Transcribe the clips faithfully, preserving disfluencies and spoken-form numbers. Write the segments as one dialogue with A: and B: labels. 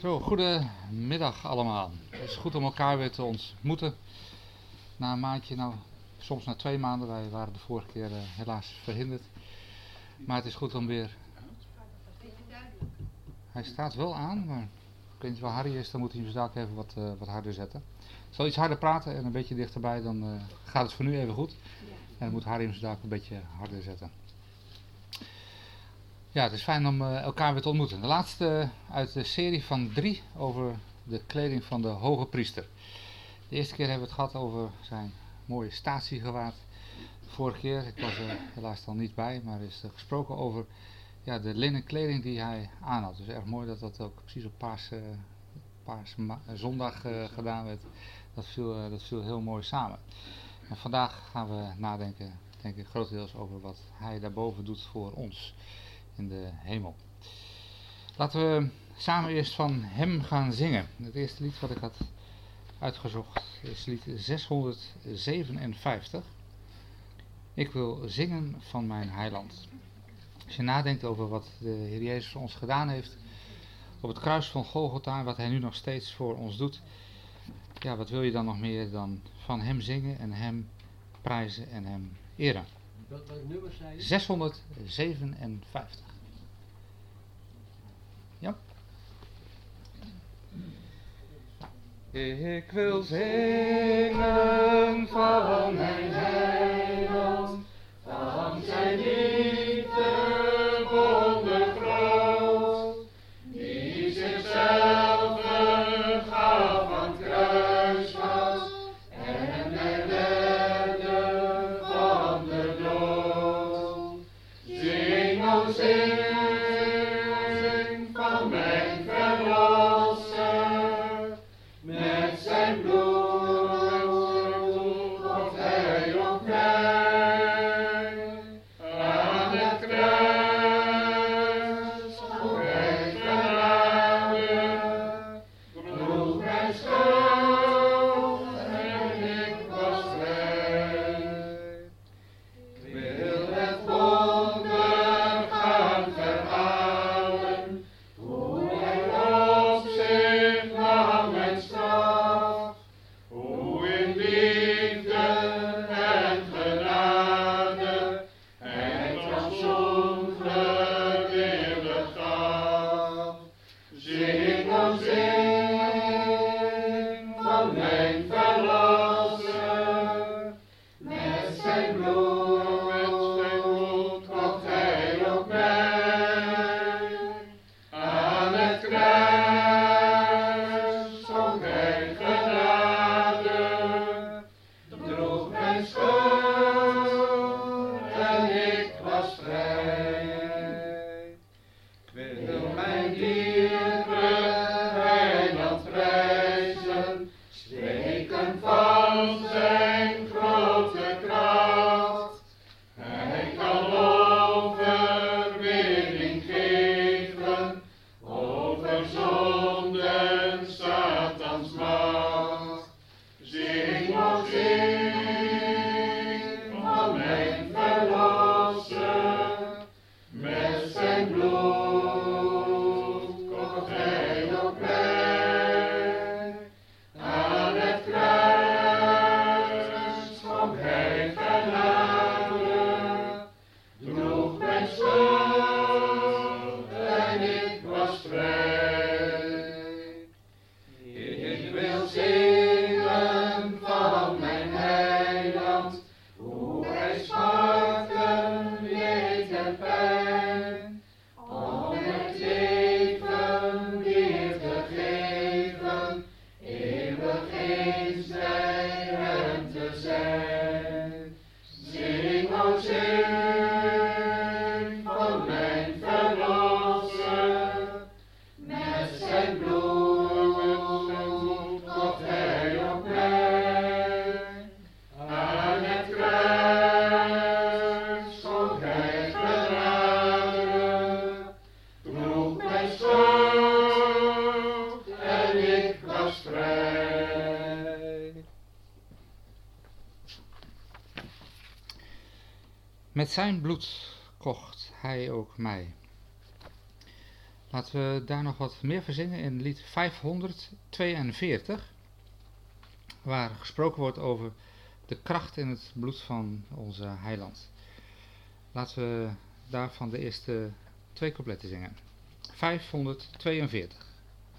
A: Zo, goedemiddag allemaal. Het is goed om elkaar weer te ontmoeten. Na een maandje, nou soms na twee maanden, wij waren de vorige keer uh, helaas verhinderd. Maar het is goed om weer... Hij staat wel aan, maar ik weet niet waar Harry is, dan moet hij hem zaak even wat, uh, wat harder zetten. Ik zal iets harder praten en een beetje dichterbij, dan uh, gaat het voor nu even goed. En dan moet Harry hem zaak een beetje harder zetten. Ja, het is fijn om uh, elkaar weer te ontmoeten. De laatste uh, uit de serie van drie over de kleding van de hoge priester. De eerste keer hebben we het gehad over zijn mooie statiegewaad. De vorige keer, ik was er helaas dan niet bij, maar er is uh, gesproken over ja, de linnen kleding die hij aan had. Dus erg mooi dat dat ook precies op paas, uh, paas ma- zondag uh, gedaan werd. Dat viel, uh, dat viel heel mooi samen. En vandaag gaan we nadenken, denk ik, grotendeels over wat hij daarboven doet voor ons in de hemel. Laten we samen eerst van hem gaan zingen. Het eerste lied wat ik had uitgezocht is lied zeshonderdzevenenvijftig. Ik wil zingen van mijn heiland. Als je nadenkt over wat de Heer Jezus voor ons gedaan heeft op het kruis van Golgotha en wat hij nu nog steeds voor ons doet, ja, wat wil je dan nog meer dan van hem zingen en hem prijzen en hem eren?
B: Wat, wat nummer zei je?
A: zeshonderdzevenenvijftig. Ja. Ik wil zingen van mijn heiland, van zijn liefde wondergroot, die zichzelf gaf aan het kruisvat en mij redde van de dood. Zing, o zing van mijn verlosser, met zijn bloed wordt hij op mij. Aan het kruis voor mij verraden, droeg mijn schuld en ik was vrij. Ik wil het wonder gaan verhalen, hoe hij op zich nam mijn straf, hoe in liefde en genade hij ransom gewillig gaf. Zing, o zing van mijn verlosser, met zijn bloed kocht hij op mij. Aan het kruis schonk hij genade, droeg mijn schuld en ik was vrij. Ik wil mijn dierbare heiland prijzen, spreken van zijn grote kracht. Hij kan overwinning geven over zonde en Satans macht. Zing, o zing van mijn verlosser, met zijn bloed kocht hij op mij. Aan het kruis schonk hij genade, droeg mijn schuld en ik was vrij. Ik wil zingen van mijn heiland, hoe hij smarten, leed en pijn, om het leven weer te geven, eeuwig eens bij hem te zijn. Zing, o zing van mijn verlosser, met zijn bloed kocht hij op mij. Aan het kruis schonk hij genade, droeg mijn schuld en ik was vrij. Met zijn bloed kocht hij ook mij. Laten we daar nog wat meer verzingen in lied vijfhonderdtweeënveertig, waar gesproken wordt over de kracht in het bloed van onze heiland. Laten we daarvan de eerste twee coupletten zingen. vijfhonderdtweeënveertig.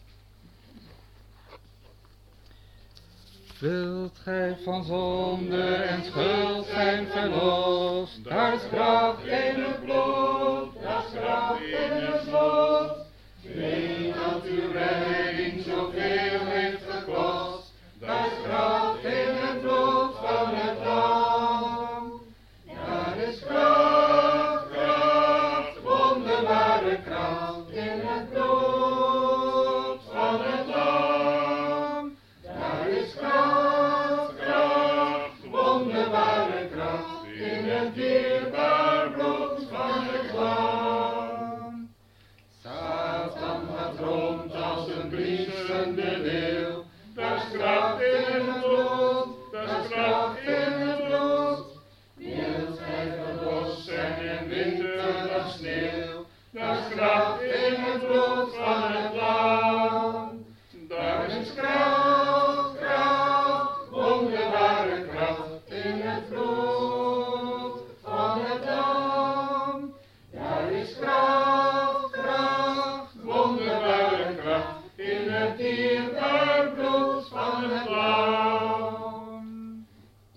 A: Wilt gij van zonde en schuld zijn verlost, daar is kracht in het bloed, daar is kracht in het bloed. Weet dat uw redding zoveel heeft gekost, daar is kracht in het bloed van het lam. Daar is kracht, kracht, wonderbare kracht in het bloed van het lam. Daar is kracht, kracht, wonderbare kracht in het dierbaar bloed van het lam. Satan gaat rond als een briesende leeuw, daar is kracht in het bloed, daar is kracht in het bloed. Wilt gij verlost zijn en winter als sneeuw, daar is kracht in het bloed van het lam. Daar is kracht, kracht, wonderbare kracht in het bloed van het lam. Daar is kracht, kracht, wonderbare kracht in het dierbaar bloed van het lam.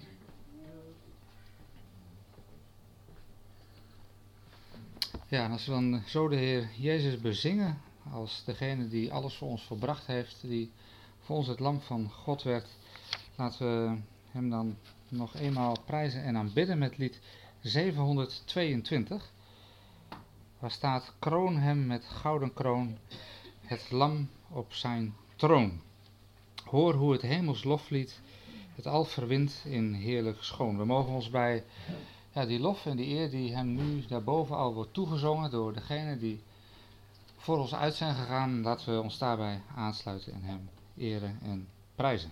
A: Ja, en als we dan zo de Heer Jezus bezingen als degene die alles voor ons volbracht heeft, die voor ons het lam van God werd, laten we hem dan nog eenmaal prijzen en aanbidden met lied zevenhonderdtweeëntwintig. Waar staat: kroon hem met gouden kroon, het lam op zijn troon. Hoor hoe het hemels loflied het al verwint in heerlijk schoon. We mogen ons bij ja, die lof en die eer die hem nu daarboven al wordt toegezongen door degene die voor ons uit zijn gegaan, laten we ons daarbij aansluiten en hem eren en prijzen.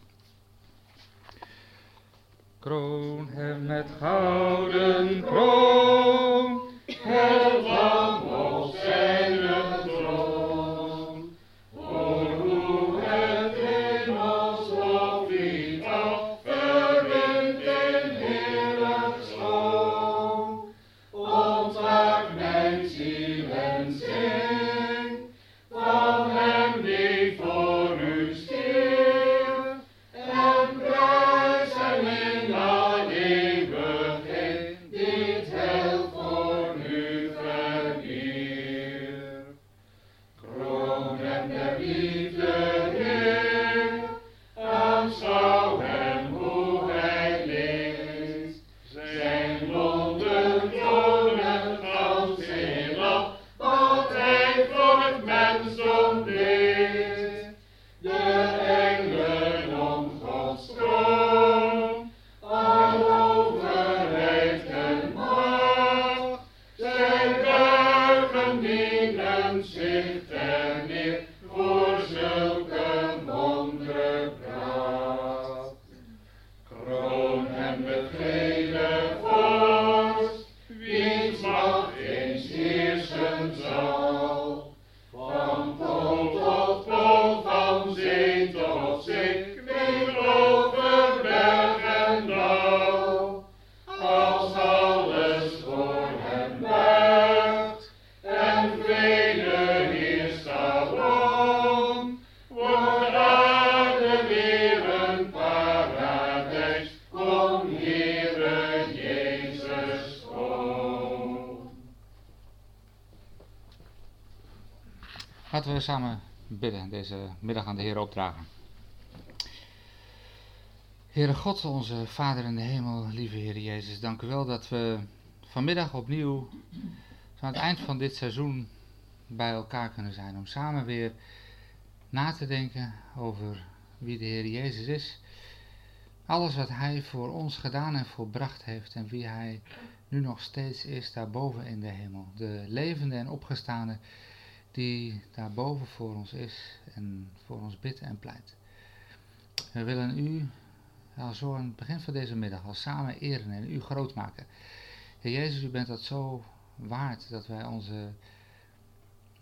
A: Kroon hem met gouden kroon, het lam op zijn troon. Hoor hoe het hemels loflied al verwint in heerlijk schoon. Ontwaak mijn ziel en zing van hem die voor u stierf, en prijs hem in al eeuwigheid die het heil voor u verwierf. Kroon hem der liefde Heer, aanschouw hem hoe hij leeft. Zijn londen tonen als heelal wat hij voor het mensdom deed. De engelen om Gods troon, al overheid en macht, zij buigen dienen zich ter neer voor zulke wonderkracht. Kroon hem met gele vorst, wiens macht eens heersen zal. Van pool tot pool, van zee tot zee, klinkt over berg en dal. Als alles voor hem buigt en vrede heerst alom, wordt aarde weer een paradijs, kom Heere Jezus kom. Laten we samen bidden, deze middag aan de Heer opdragen. Heere God, onze Vader in de hemel, lieve Heer Jezus, dank u wel dat we vanmiddag opnieuw aan het eind van dit seizoen bij elkaar kunnen zijn. Om samen weer na te denken over wie de Heer Jezus is. Alles wat Hij voor ons gedaan en volbracht heeft en wie Hij nu nog steeds is daarboven in de hemel. De levende en opgestane die daarboven voor ons is en voor ons bidt en pleit. We willen u al zo aan het begin van deze middag al samen eren en u groot maken. Heer Jezus, u bent dat zo waard dat wij onze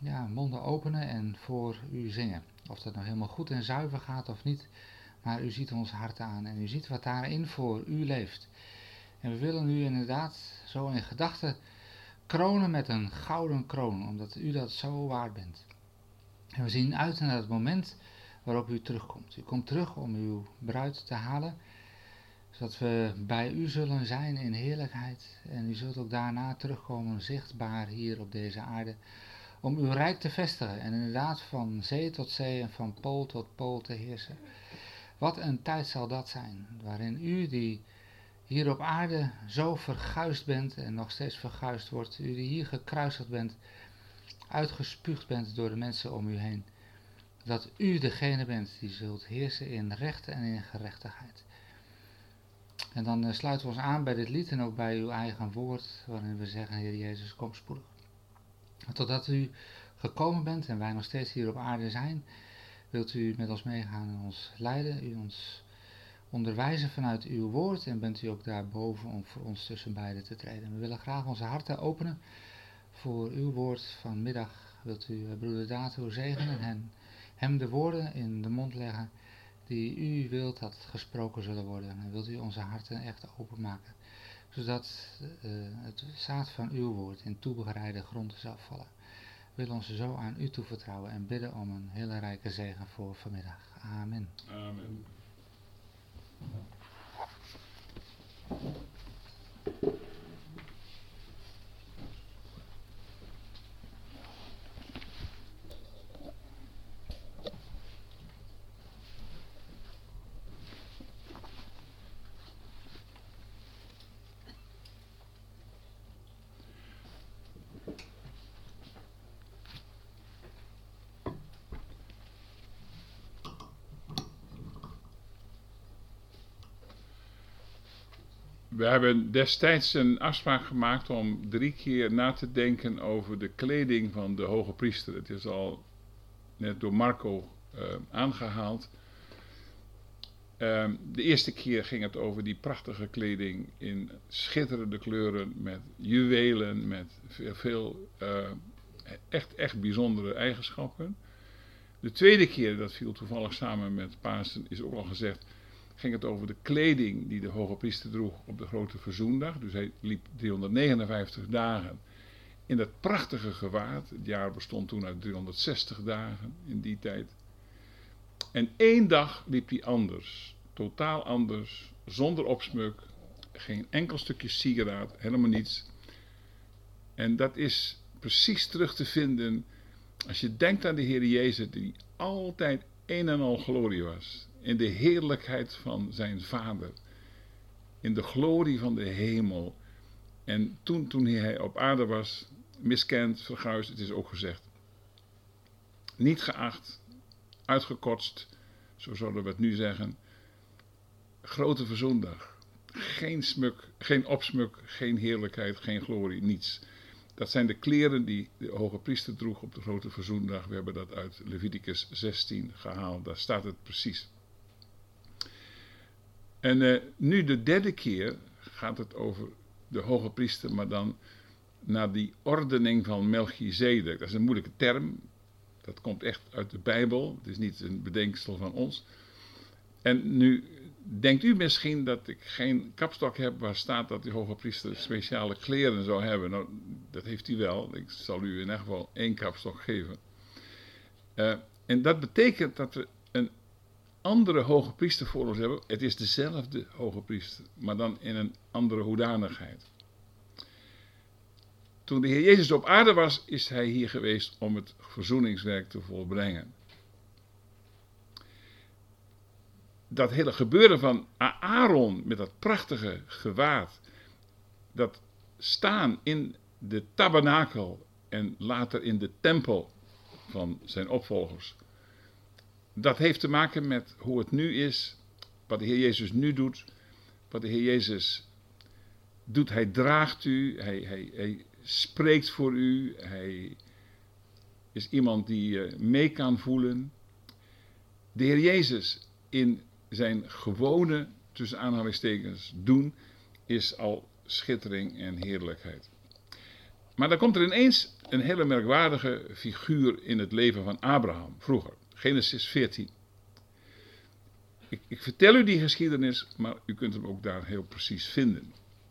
A: ja, monden openen en voor u zingen. Of dat nou helemaal goed en zuiver gaat of niet, maar u ziet ons hart aan en u ziet wat daarin voor u leeft. En we willen u inderdaad zo in gedachten kronen met een gouden kroon, omdat u dat zo waard bent. En we zien uit naar het moment waarop u terugkomt. U komt terug om uw bruid te halen, zodat we bij u zullen zijn in heerlijkheid. En u zult ook daarna terugkomen zichtbaar hier op deze aarde, om uw rijk te vestigen en inderdaad van zee tot zee en van pool tot pool te heersen. Wat een tijd zal dat zijn, waarin u die hier op aarde zo verguisd bent en nog steeds verguisd wordt, u die hier gekruisigd bent, uitgespuugd bent door de mensen om u heen, dat u degene bent die zult heersen in recht en in gerechtigheid. En dan uh, sluiten we ons aan bij dit lied en ook bij uw eigen woord, waarin we zeggen, Heer Jezus, kom spoedig. Totdat u gekomen bent en wij nog steeds hier op aarde zijn, wilt u met ons meegaan en ons leiden, u ons onderwijzen vanuit uw woord en bent u ook daarboven om voor ons tussen beiden te treden. We willen graag onze harten openen voor uw woord vanmiddag. Wilt u uh, broeder Dato zegenen en hem de woorden in de mond leggen die u wilt dat gesproken zullen worden. En wilt u onze harten echt openmaken, zodat uh, het zaad van uw woord in toebereide grond zal vallen. We willen ons zo aan u toevertrouwen en bidden om een hele rijke zegen voor vanmiddag. Amen.
B: Amen. We hebben destijds een afspraak gemaakt om drie keer na te denken over de kleding van de hoge priester. Het is al net door Marco uh, aangehaald. Uh, de eerste keer ging het over die prachtige kleding in schitterende kleuren met juwelen, met veel uh, echt, echt bijzondere eigenschappen. De tweede keer, dat viel toevallig samen met Pasen, is ook al gezegd, ging het over de kleding die de hoge priester droeg op de grote verzoendag. Dus hij liep driehonderdnegenenvijftig dagen in dat prachtige gewaad. Het jaar bestond toen uit driehonderdzestig dagen in die tijd. En één dag liep hij anders, totaal anders, zonder opsmuk, geen enkel stukje sieraad, helemaal niets. En dat is precies terug te vinden als je denkt aan de Heer Jezus, die altijd een en al glorie was. In de heerlijkheid van zijn Vader. In de glorie van de hemel. En toen, toen hij op aarde was, miskend, verguisd, het is ook gezegd. Niet geacht, uitgekotst, zo zouden we het nu zeggen. Grote verzoendag. Geen smuk, geen opsmuk, geen heerlijkheid, geen glorie, niets. Dat zijn de kleren die de hoge priester droeg op de grote verzoendag. We hebben dat uit Leviticus zestien gehaald, daar staat het precies. En uh, nu de derde keer gaat het over de hoge priester, maar dan naar die ordening van Melchizedek. Dat is een moeilijke term, dat komt echt uit de Bijbel, het is niet een bedenksel van ons. En nu denkt u misschien dat ik geen kapstok heb waar staat dat de hoge priester speciale kleren zou hebben. Nou, dat heeft hij wel, ik zal u in ieder geval één kapstok geven. Uh, en dat betekent dat we een andere hoge priester voor ons hebben. Het is dezelfde hoge priester, maar dan in een andere hoedanigheid. Toen de Heer Jezus op aarde was, is hij hier geweest om het verzoeningswerk te volbrengen. Dat hele gebeuren van Aaron met dat prachtige gewaad, dat staan in de tabernakel en later in de tempel van zijn opvolgers, dat heeft te maken met hoe het nu is, wat de Heer Jezus nu doet, wat de Heer Jezus doet. Hij draagt u, hij, hij, hij spreekt voor u, hij is iemand die uh, mee kan voelen. De Heer Jezus in zijn gewone, tussen aanhalingstekens, doen, is al schittering en heerlijkheid. Maar dan komt er ineens een hele merkwaardige figuur in het leven van Abraham, vroeger. Genesis veertien. Ik, ik vertel u die geschiedenis, maar u kunt hem ook daar heel precies vinden.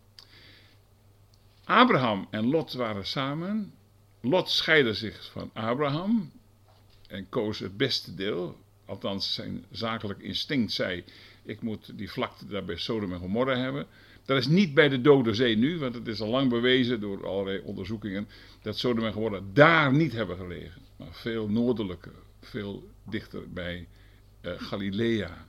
B: Abraham en Lot waren samen. Lot scheidde zich van Abraham en koos het beste deel. Althans, zijn zakelijk instinct zei, ik moet die vlakte daar bij Sodom en Gomorra hebben. Dat is niet bij de Dode Zee nu, want het is al lang bewezen door allerlei onderzoekingen dat Sodom en Gomorra daar niet hebben gelegen. Maar veel noordelijker, veel dichter bij uh, Galilea.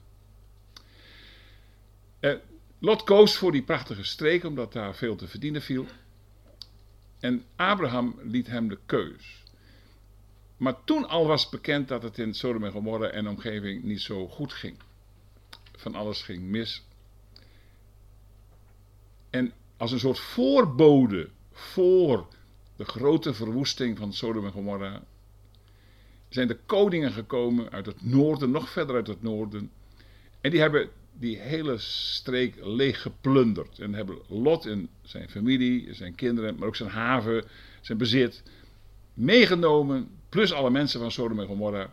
B: Uh, Lot koos voor die prachtige streek, omdat daar veel te verdienen viel. En Abraham liet hem de keus. Maar toen al was bekend dat het in Sodom en Gomorra en omgeving niet zo goed ging. Van alles ging mis. En als een soort voorbode voor de grote verwoesting van Sodom en Gomorra zijn de koningen gekomen uit het noorden, nog verder uit het noorden. En die hebben die hele streek leeg geplunderd. En hebben Lot en zijn familie, zijn kinderen, maar ook zijn haven, zijn bezit meegenomen, plus alle mensen van Sodom en Gomorra.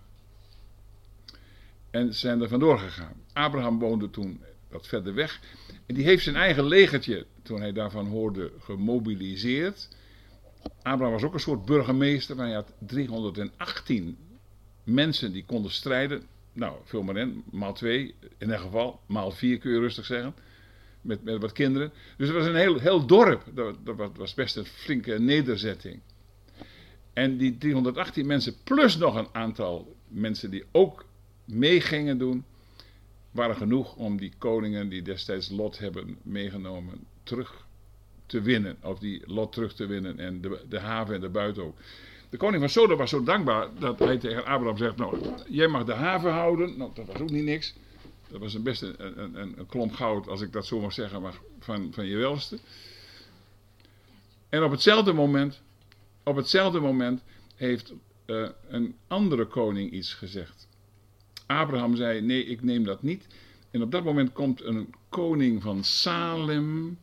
B: En zijn er vandoor gegaan. Abraham woonde toen wat verder weg. En die heeft zijn eigen legertje, toen hij daarvan hoorde, gemobiliseerd. Abraham was ook een soort burgemeester, maar hij had driehonderdachttien mensen die konden strijden. Nou, vul maar in, maal twee, in ieder geval, maal vier kun je rustig zeggen. Met, met wat kinderen. Dus het was een heel, heel dorp. Dat, dat was best een flinke nederzetting. En die driehonderdachttien mensen, plus nog een aantal mensen die ook mee gingen doen, waren genoeg om die koningen die destijds Lot hebben meegenomen terug te winnen. Of die Lot terug te winnen en de, de haven en de buit ook. De koning van Sodom was zo dankbaar dat hij tegen Abraham zegt, nou, jij mag de haven houden. Nou, dat was ook niet niks. Dat was een best een, een, een, een klomp goud, als ik dat zo mag zeggen, maar van, van je welste. En op hetzelfde moment, op hetzelfde moment heeft uh, een andere koning iets gezegd. Abraham zei, nee, ik neem dat niet. En op dat moment komt een koning van Salem,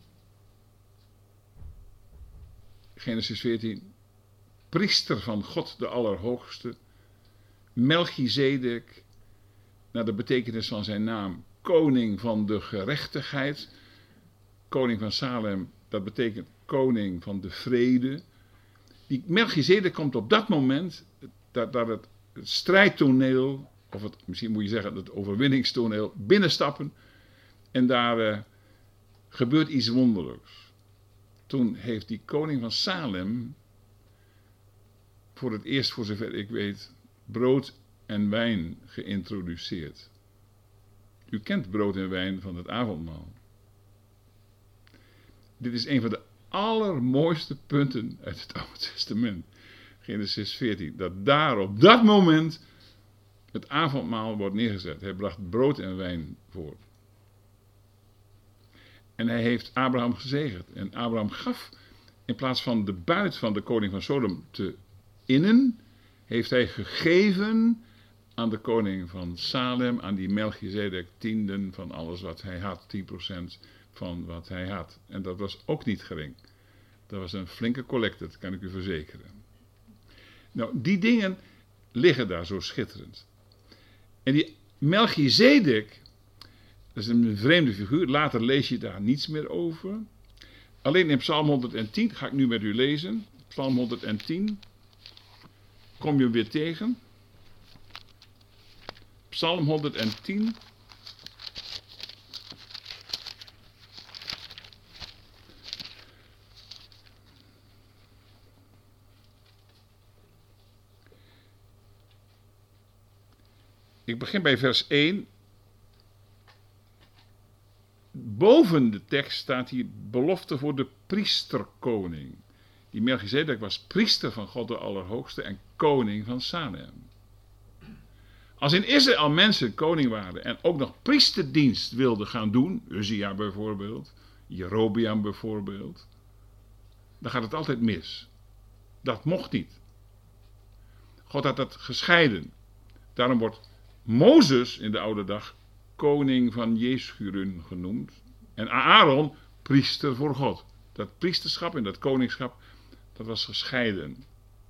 B: Genesis veertien, priester van God de Allerhoogste, Melchizedek, naar de betekenis van zijn naam, koning van de gerechtigheid. Koning van Salem, dat betekent koning van de vrede. Die Melchizedek komt op dat moment, dat, dat het, het strijdtoneel, of het, misschien moet je zeggen het overwinningstoneel, binnenstappen. En daar uh, gebeurt iets wonderlijks. Toen heeft die koning van Salem voor het eerst, voor zover ik weet, brood en wijn geïntroduceerd. U kent brood en wijn van het avondmaal. Dit is een van de allermooiste punten uit het Oude Testament. Genesis veertien. Dat daar op dat moment het avondmaal wordt neergezet. Hij bracht brood en wijn voor. En hij heeft Abraham gezegend. En Abraham gaf, in plaats van de buit van de koning van Sodom te innen, heeft hij gegeven aan de koning van Salem, aan die Melchizedek, tienden van alles wat hij had, tien procent van wat hij had. En dat was ook niet gering. Dat was een flinke collecte, dat kan ik u verzekeren. Nou, die dingen liggen daar zo schitterend. En die Melchizedek, dat is een vreemde figuur, later lees je daar niets meer over. Alleen in Psalm honderdtien, ga ik nu met u lezen, Psalm honderdtien, kom je hem weer tegen. Psalm honderdtien. Ik begin bij vers één. Boven de tekst staat hier belofte voor de priesterkoning. Die Melchizedek was priester van God de Allerhoogste en koning van Salem. Als in Israël mensen koning waren en ook nog priesterdienst wilden gaan doen, Uzia bijvoorbeeld, Jerobeam bijvoorbeeld, dan gaat het altijd mis. Dat mocht niet. God had dat gescheiden. Daarom wordt Mozes in de oude dag koning van Jeshurun genoemd en Aaron priester voor God. Dat priesterschap en dat koningschap, Dat was gescheiden.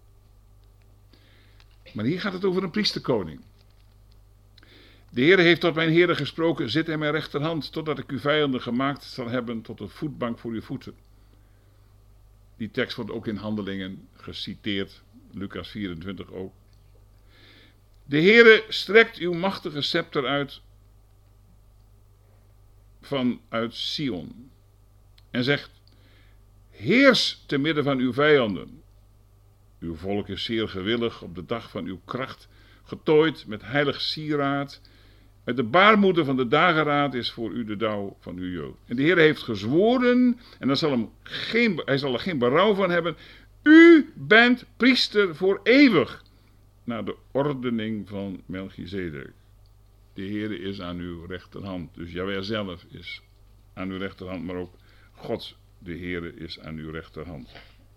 B: Maar hier gaat het over een priesterkoning. De Heer heeft tot mijn Heere gesproken, zit aan mijn rechterhand, totdat ik uw vijanden gemaakt zal hebben tot een voetbank voor uw voeten. Die tekst wordt ook in Handelingen geciteerd, Lucas vierentwintig ook. De Heere strekt uw machtige scepter uit vanuit Sion en zegt, heers te midden van uw vijanden. Uw volk is zeer gewillig op de dag van uw kracht, getooid met heilig sieraad. Uit de baarmoeder van de dageraad is voor u de dauw van uw jeugd. En de Heer heeft gezworen, en dan zal hem geen, hij zal er geen berouw van hebben. U bent priester voor eeuwig, naar de ordening van Melchizedek. De Heer is aan uw rechterhand. Dus Jahweh zelf is aan uw rechterhand, maar ook God, de Heer, is aan uw rechterhand.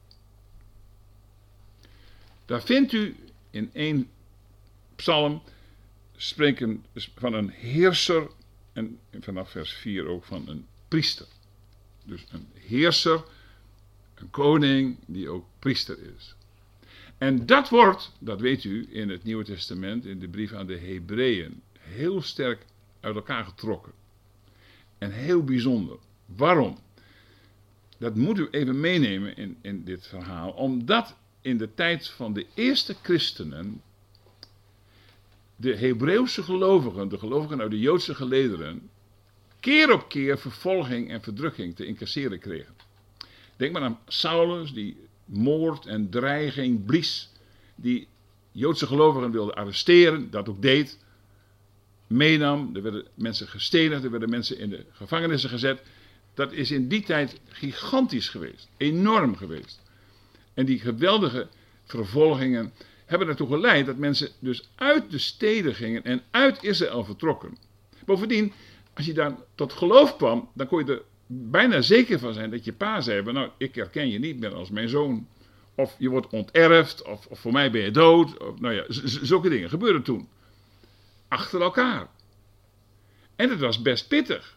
B: Daar vindt u in één psalm spreken van een heerser en vanaf vers vier ook van een priester. Dus een heerser, een koning die ook priester is. En dat wordt, dat weet u, in het Nieuwe Testament, in de brief aan de Hebreeën, heel sterk uit elkaar getrokken. En heel bijzonder. Waarom? Dat moet u even meenemen in, in dit verhaal, omdat in de tijd van de eerste christenen de Hebreeuwse gelovigen, de gelovigen uit de Joodse gelederen, keer op keer vervolging en verdrukking te incasseren kregen. Denk maar aan Saulus, die moord en dreiging blies, die Joodse gelovigen wilde arresteren, dat ook deed, meenam, er werden mensen gestenigd, er werden mensen in de gevangenissen gezet. Dat is in die tijd gigantisch geweest, enorm geweest. En die geweldige vervolgingen hebben ertoe geleid dat mensen dus uit de steden gingen en uit Israël vertrokken. Bovendien, als je daar tot geloof kwam, dan kon je er bijna zeker van zijn dat je pa zei, nou, ik herken je niet meer als mijn zoon. Of je wordt onterfd, of, of voor mij ben je dood. Of, nou ja, z- z- zulke dingen gebeurden toen. Achter elkaar. En het was best pittig.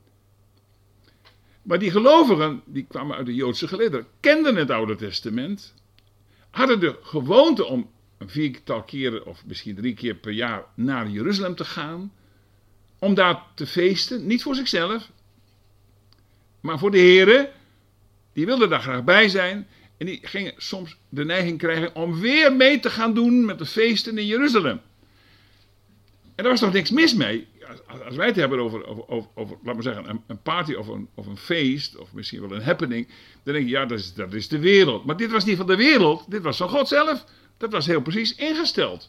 B: Maar die gelovigen, die kwamen uit de Joodse gelederen, kenden het Oude Testament, hadden de gewoonte om een viertal keren of misschien drie keer per jaar naar Jeruzalem te gaan, om daar te feesten, niet voor zichzelf, maar voor de Here. Die wilden daar graag bij zijn en die gingen soms de neiging krijgen om weer mee te gaan doen met de feesten in Jeruzalem. En daar was toch niks mis mee. Als wij het hebben over, over, over, over laat maar zeggen, een, een party of een, of een feest, of misschien wel een happening, dan denk je, ja, dat is, dat is de wereld. Maar dit was niet van de wereld, dit was van God zelf. Dat was heel precies ingesteld.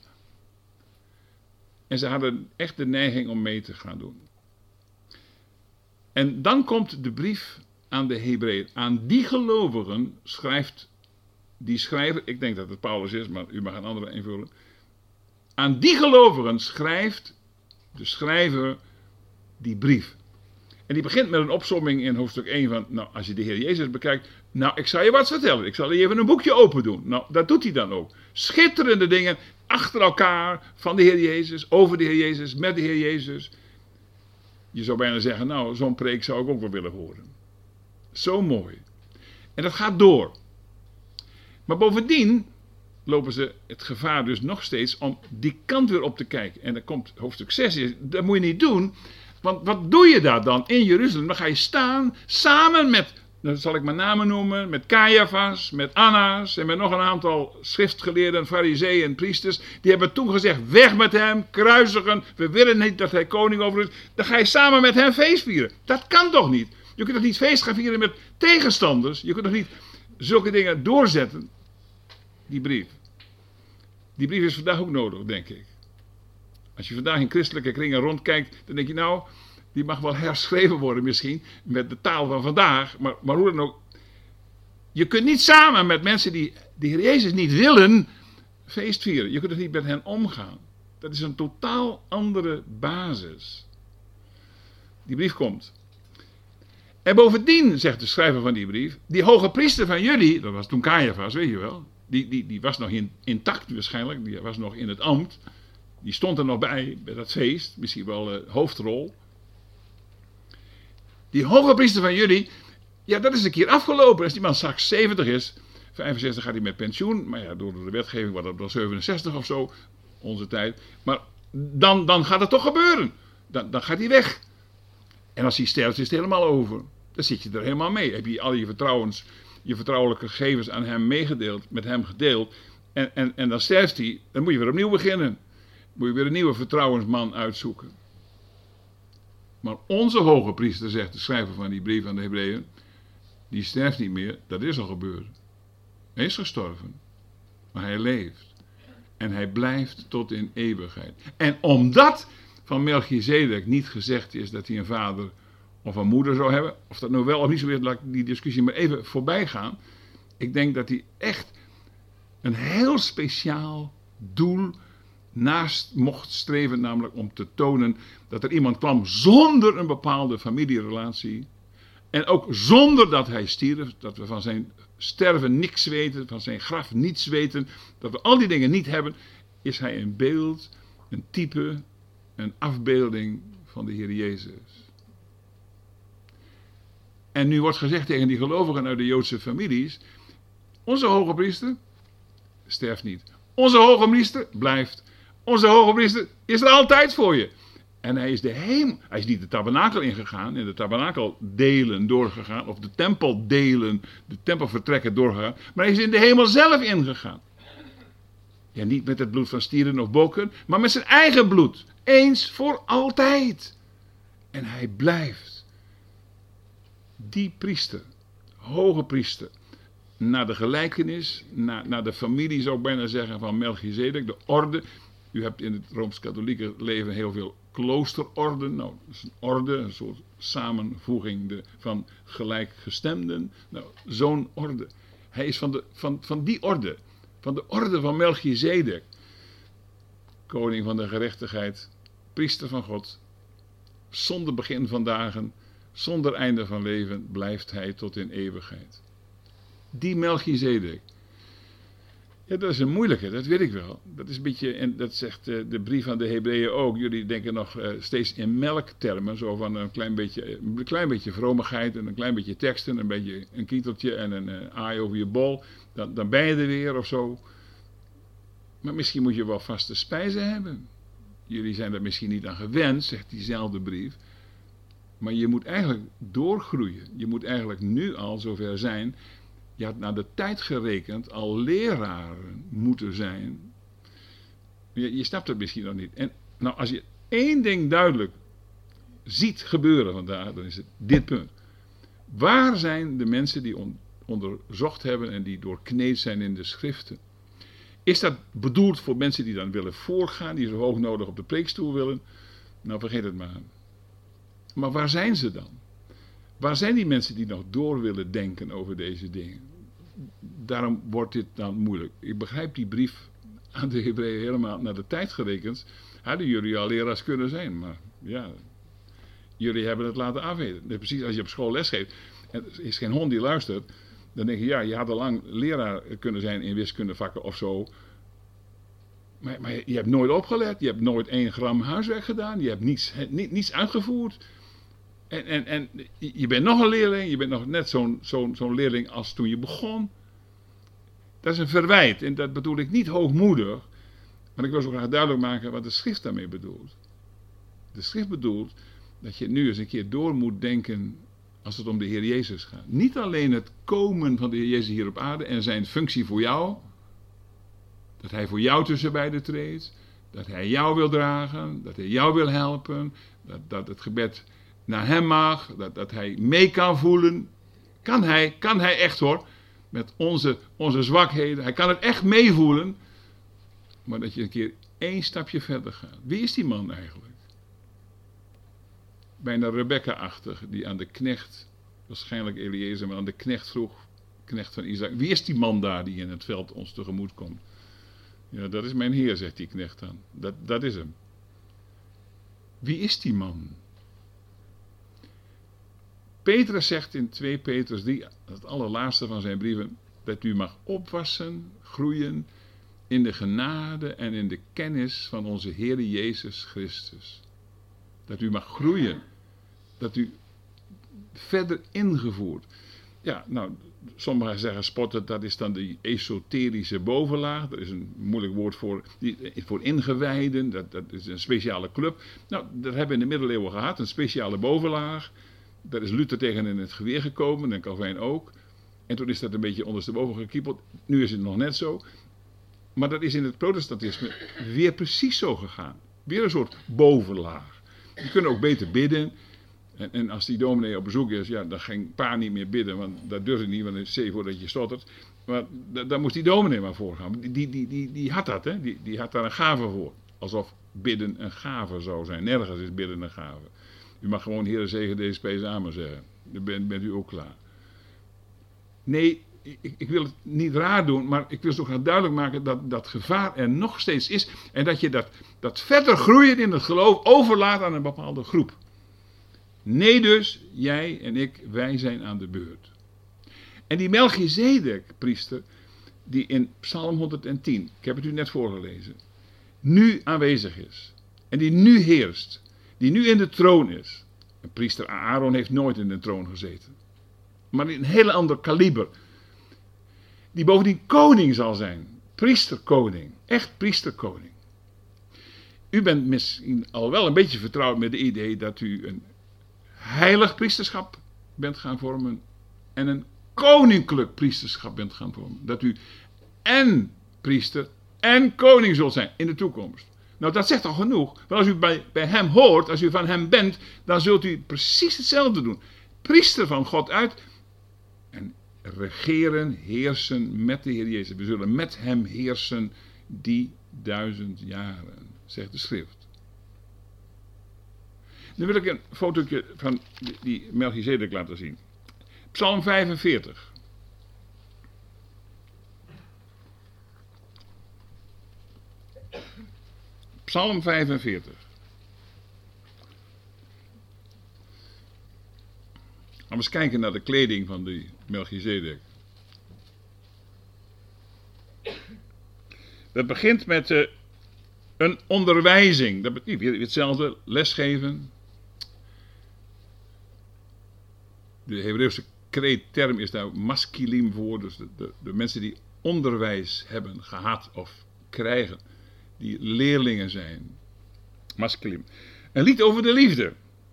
B: En ze hadden echt de neiging om mee te gaan doen. En dan komt de brief aan de Hebreeën. Aan die gelovigen schrijft die schrijver, ik denk dat het Paulus is, maar u mag een andere invullen. Aan die gelovigen schrijft de schrijver die brief. En die begint met een opsomming in hoofdstuk één van, nou, als je de Heer Jezus bekijkt, nou, ik zal je wat vertellen. Ik zal je even een boekje open doen. Nou, dat doet hij dan ook. Schitterende dingen achter elkaar van de Heer Jezus, over de Heer Jezus, met de Heer Jezus. Je zou bijna zeggen, nou, zo'n preek zou ik ook wel willen horen. Zo mooi. En dat gaat door. Maar bovendien lopen ze het gevaar dus nog steeds om die kant weer op te kijken. En dan komt hoofdstuk zes, dat moet je niet doen. Want wat doe je daar dan in Jeruzalem? Dan ga je staan samen met, dan zal ik maar namen noemen, met Caiaphas, met Annas en met nog een aantal schriftgeleerden, farizeeën en priesters. Die hebben toen gezegd, weg met hem, kruisigen, we willen niet dat hij koning over is. Dan ga je samen met hem feest vieren. Dat kan toch niet? Je kunt toch niet feest gaan vieren met tegenstanders? Je kunt toch niet zulke dingen doorzetten? Die brief. Die brief is vandaag ook nodig, denk ik. Als je vandaag in christelijke kringen rondkijkt, dan denk je nou, die mag wel herschreven worden misschien, met de taal van vandaag, maar, maar hoe dan ook. Je kunt niet samen met mensen die de Heer Jezus niet willen, feest vieren. Je kunt er niet met hen omgaan. Dat is een totaal andere basis. Die brief komt. En bovendien, zegt de schrijver van die brief, die hoge priester van jullie, dat was toen Caiaphas, weet je wel, die, die, die was nog in, intact waarschijnlijk, die was nog in het ambt. Die stond er nog bij, bij dat feest, misschien wel uh, hoofdrol. Die hoge priester van jullie, ja, dat is een keer afgelopen. Als die man straks zeventig is, vijfenzestig gaat hij met pensioen. Maar ja, door de wetgeving wordt dat wel zevenenzestig of zo. Onze tijd. Maar dan, dan gaat het toch gebeuren. Dan, dan gaat hij weg. En als hij sterft is het helemaal over. Dan zit je er helemaal mee. Heb je al je vertrouwens, je vertrouwelijke gegevens aan hem meegedeeld, met hem gedeeld. En, en, en dan sterft hij. Dan moet je weer opnieuw beginnen. Moet je weer een nieuwe vertrouwensman uitzoeken. Maar onze hoge priester, zegt de schrijver van die brief aan de Hebreeën, die sterft niet meer. Dat is al gebeurd. Hij is gestorven. Maar hij leeft. En hij blijft tot in eeuwigheid. En omdat van Melchizedek niet gezegd is dat hij een vader of een moeder zou hebben, of dat nou wel of niet zo is, laat ik die discussie maar even voorbij gaan. Ik denk dat hij echt een heel speciaal doel naast mocht streven, namelijk om te tonen dat er iemand kwam zonder een bepaalde familierelatie. En ook zonder dat hij stierf, dat we van zijn sterven niks weten, van zijn graf niets weten, dat we al die dingen niet hebben, is hij een beeld, een type, een afbeelding van de Heer Jezus. En nu wordt gezegd tegen die gelovigen uit de Joodse families, onze hoge priester sterft niet. Onze hoge priester blijft. Onze hoge priester is er altijd voor je. En hij is de hemel. Hij is niet de tabernakel ingegaan, in de tabernakeldelen doorgegaan, of de tempeldelen, de tempelvertrekken doorgegaan, maar hij is in de hemel zelf ingegaan. Ja, niet met het bloed van stieren of bokken, maar met zijn eigen bloed. Eens voor altijd. En hij blijft. Die priester, hoge priester, naar de gelijkenis, naar, naar de familie zou ik bijna zeggen van Melchizedek, de orde. U hebt in het Rooms-Katholieke leven heel veel kloosterorden. Nou, dat is een orde, een soort samenvoeging de, van gelijkgestemden. Nou, zo'n orde. Hij is van, de, van, van die orde. Van de orde van Melchizedek. Koning van de gerechtigheid. Priester van God. Zonder begin van dagen. Zonder einde van leven blijft hij tot in eeuwigheid. Die Melchizedek. Ja, dat is een moeilijke, dat weet ik wel. Dat is een beetje, en dat zegt uh, de brief aan de Hebreeën ook. Jullie denken nog uh, steeds in melktermen, zo van een klein beetje, een klein beetje vromigheid en een klein beetje teksten, een beetje een kieteltje en een uh, aai over je bol. Dan, dan ben je er weer of zo. Maar misschien moet je wel vaste spijzen hebben. Jullie zijn er misschien niet aan gewend, zegt diezelfde brief. Maar je moet eigenlijk doorgroeien. Je moet eigenlijk nu al zover zijn. Je had naar de tijd gerekend al leraren moeten zijn. Je, je snapt het misschien nog niet. En nou, als je één ding duidelijk ziet gebeuren vandaag, dan is het dit punt. Waar zijn de mensen die on, onderzocht hebben en die doorkneed zijn in de schriften? Is dat bedoeld voor mensen die dan willen voorgaan, die zo hoog nodig op de preekstoel willen? Nou, vergeet het maar. Maar waar zijn ze dan? Waar zijn die mensen die nog door willen denken over deze dingen? Daarom wordt dit dan moeilijk. Ik begrijp die brief aan de Hebreeën helemaal naar de tijd gerekend. Hadden jullie al leraars kunnen zijn, maar ja, jullie hebben het laten afweten. Precies als je op school lesgeeft en er is geen hond die luistert, dan denk je, ja, je had al lang leraar kunnen zijn in wiskundevakken of zo. Maar, maar je hebt nooit opgelet, je hebt nooit één gram huiswerk gedaan, je hebt niets, niets uitgevoerd. En, en, en je bent nog een leerling, je bent nog net zo'n, zo'n, zo'n leerling als toen je begon. Dat is een verwijt en dat bedoel ik niet hoogmoedig, maar ik wil zo graag duidelijk maken wat de schrift daarmee bedoelt. De schrift bedoelt dat je nu eens een keer door moet denken als het om de Heer Jezus gaat. Niet alleen het komen van de Heer Jezus hier op aarde en zijn functie voor jou, dat hij voor jou tussen beiden treedt, dat hij jou wil dragen, dat hij jou wil helpen, dat, dat het gebed naar hem mag, dat, dat hij mee kan voelen. Kan hij, kan hij echt hoor, met onze, onze zwakheden. Hij kan het echt meevoelen. Maar dat je een keer één stapje verder gaat. Wie is die man eigenlijk? Bijna Rebecca-achtig, die aan de knecht, waarschijnlijk Eliezer, maar aan de knecht vroeg, knecht van Isaac. Wie is die man daar die in het veld ons tegemoet komt? Ja, dat is mijn Heer, zegt die knecht dan. Dat, dat is hem. Wie is die man? Petrus zegt in twee Petrus drie, het allerlaatste van zijn brieven, dat u mag opwassen, groeien in de genade en in de kennis van onze Heer Jezus Christus. Dat u mag groeien, dat u verder ingevoerd. ja, nou, sommigen zeggen spotten, dat is dan de esoterische bovenlaag. Dat is een moeilijk woord voor, voor ingewijden. Dat, dat is een speciale club. Nou, dat hebben we in de middeleeuwen gehad, een speciale bovenlaag. Daar is Luther tegen in het geweer gekomen en Calvijn ook. En toen is dat een beetje ondersteboven gekiepeld. Nu is het nog net zo. Maar dat is in het protestantisme weer precies zo gegaan. Weer een soort bovenlaag. Je kunt ook beter bidden. En, en als die dominee op bezoek is, ja, dan ging pa niet meer bidden. Want dat durfde niet, want dan stel je voor dat je stottert. Maar da, dan moest die dominee maar voorgaan. Die, die, die, die, die had dat, hè. Die, die had daar een gave voor. Alsof bidden een gave zou zijn. Nergens is bidden een gave. U mag gewoon Heere zegen deze spijs amen zeggen. Dan bent, bent u ook klaar. Nee, ik, ik wil het niet raar doen, maar ik wil toch graag duidelijk maken dat dat gevaar er nog steeds is. En dat je dat, dat verder groeien in het geloof overlaat aan een bepaalde groep. Nee dus, jij en ik, wij zijn aan de beurt. En die Melchizedek, priester, die in Psalm honderdtien, ik heb het u net voorgelezen, nu aanwezig is. En die nu heerst. Die nu in de troon is. En priester Aaron heeft nooit in de troon gezeten. Maar in een heel ander kaliber. Die bovendien koning zal zijn. Priesterkoning. Echt priesterkoning. U bent misschien al wel een beetje vertrouwd met het idee dat u een heilig priesterschap bent gaan vormen. En een koninklijk priesterschap bent gaan vormen. Dat u en priester en koning zult zijn in de toekomst. Nou, dat zegt al genoeg. Want als u bij, bij hem hoort, als u van hem bent, dan zult u precies hetzelfde doen. Priester van God uit en regeren, heersen met de Heer Jezus. We zullen met hem heersen die duizend jaren, zegt de schrift. Nu wil ik een fotootje van die Melchizedek laten zien. Psalm vijfenveertig. Psalm vijfenveertig. Laten we eens kijken naar de kleding van die Melchizedek. Dat begint met uh, een onderwijzing. Dat betekent weer hetzelfde, lesgeven. De Hebreeuwse kreetterm is daar masculiem voor. Dus de, de, de mensen die onderwijs hebben gehad of krijgen. Die leerlingen zijn. Masculiem. Een lied over de liefde.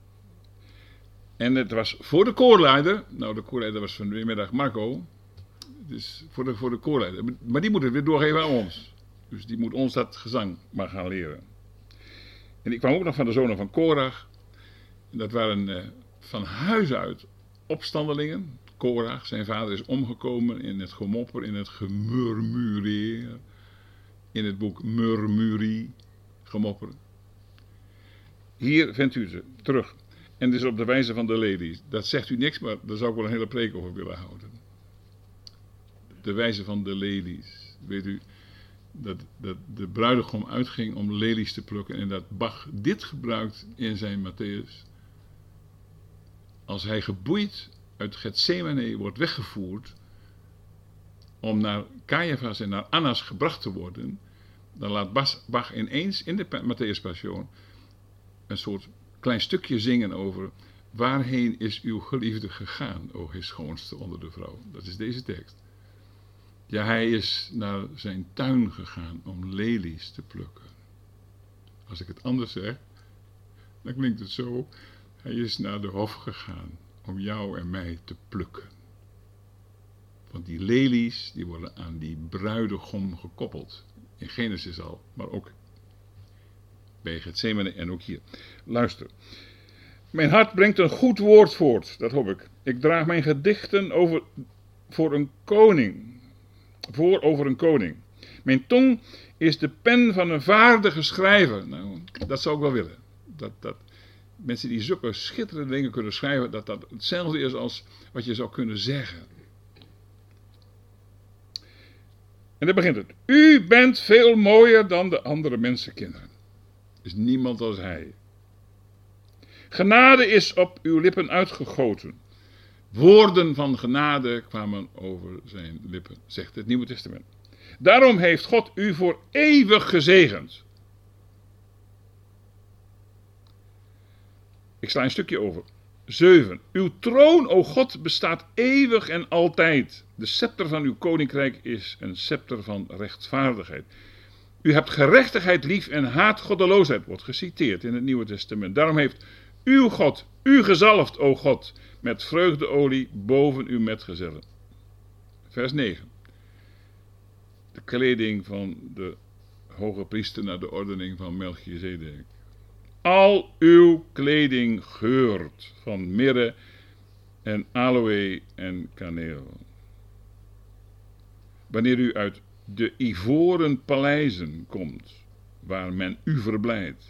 B: En het was voor de koorleider. Nou, de koorleider was vanmiddag Marco. Dus voor de, voor de koorleider. Maar die moet het weer doorgeven aan ons. Dus die moet ons dat gezang maar gaan leren. En ik kwam ook nog van de zonen van Korach. En dat waren uh, van huis uit opstandelingen. Korach, zijn vader is omgekomen in het gemopper, in het gemurmureer. In het boek Murmurie, gemopper. Hier vindt u ze terug. En dus op de wijze van de ladies. Dat zegt u niks, maar daar zou ik wel een hele preek over willen houden. De wijze van de ladies. Weet u, dat, dat de bruidegom uitging om lelies te plukken. En dat Bach dit gebruikt in zijn Matthäus. Als hij geboeid uit Gethsemane wordt weggevoerd. Om naar Caiaphas en naar Annas gebracht te worden. Dan laat Bach ineens in de Matthäus Passion een soort klein stukje zingen over: waarheen is uw geliefde gegaan, o his schoonste onder de vrouw. Dat is deze tekst. Ja, hij is naar zijn tuin gegaan om lelies te plukken. Als ik het anders zeg, dan klinkt het zo: hij is naar de hof gegaan om jou en mij te plukken. Want die lelies, die worden aan die bruidegom gekoppeld. In Genesis al, maar ook bij Gethsemane en ook hier. Luister. Mijn hart brengt een goed woord voort, dat hoop ik. Ik draag mijn gedichten over, voor een koning. Voor over een koning. Mijn tong is de pen van een vaardige schrijver. Nou, dat zou ik wel willen. Dat, dat mensen die zulke schitterende dingen kunnen schrijven, dat dat hetzelfde is als wat je zou kunnen zeggen. En dan begint het. U bent veel mooier dan de andere mensenkinderen. Er is niemand als hij. Genade is op uw lippen uitgegoten. Woorden van genade kwamen over zijn lippen, zegt het Nieuwe Testament. Daarom heeft God u voor eeuwig gezegend. Ik sla een stukje over. zeven. Uw troon, o God, bestaat eeuwig en altijd. De scepter van uw koninkrijk is een scepter van rechtvaardigheid. U hebt gerechtigheid lief en haat goddeloosheid, wordt geciteerd in het Nieuwe Testament. Daarom heeft uw God, u gezalfd, o God, met vreugdeolie boven uw metgezellen. Vers negen. De kleding van de hoge priester naar de ordening van Melchizedek. Al uw kleding geurt van mirre en aloë en kaneel. Wanneer u uit de ivoren paleizen komt, waar men u verblijdt.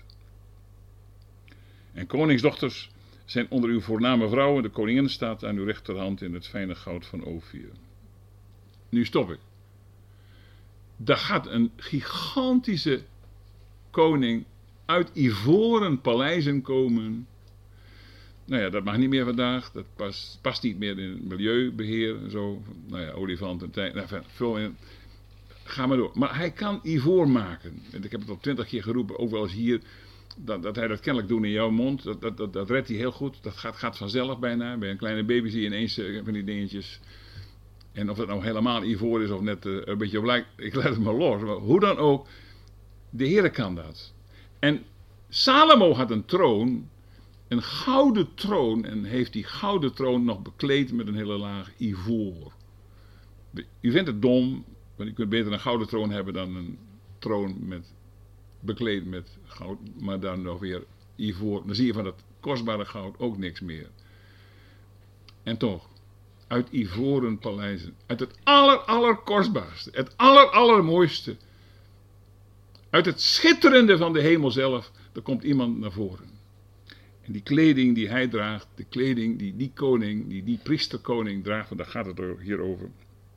B: En koningsdochters zijn onder uw voorname vrouwen, de koningin staat aan uw rechterhand in het fijne goud van Ofir. Nu stop ik. Daar gaat een gigantische koning uit ivoren paleizen komen. Nou ja, dat mag niet meer vandaag. Dat past, past niet meer in het milieubeheer en zo. Nou ja, olifant en tijd. Nou, vul in. Ga maar door. Maar hij kan ivoor maken. En ik heb het al twintig keer geroepen, ook wel eens hier. Dat, dat hij dat kennelijk doet in jouw mond. Dat, dat, dat, dat redt hij heel goed. Dat gaat, gaat vanzelf bijna. Bij een kleine baby zie je ineens uh, van die dingetjes. En of dat nou helemaal ivoor is of net uh, een beetje op lijkt. Ik laat het maar los. Maar hoe dan ook. De Heere kan dat. En Salomo had een troon. Een gouden troon. En heeft die gouden troon nog bekleed met een hele laag ivoor. U vindt het dom. Want je kunt beter een gouden troon hebben dan een troon met, bekleed met goud. Maar dan nog weer ivoor. Dan zie je van dat kostbare goud ook niks meer. En toch. Uit ivoren paleizen. Uit het aller, allerkostbaarste. Het aller, allermooiste. Uit het schitterende van de hemel zelf. Er komt iemand naar voren. En die kleding die hij draagt. De kleding die die koning, die die priesterkoning draagt. Want daar gaat het hier over.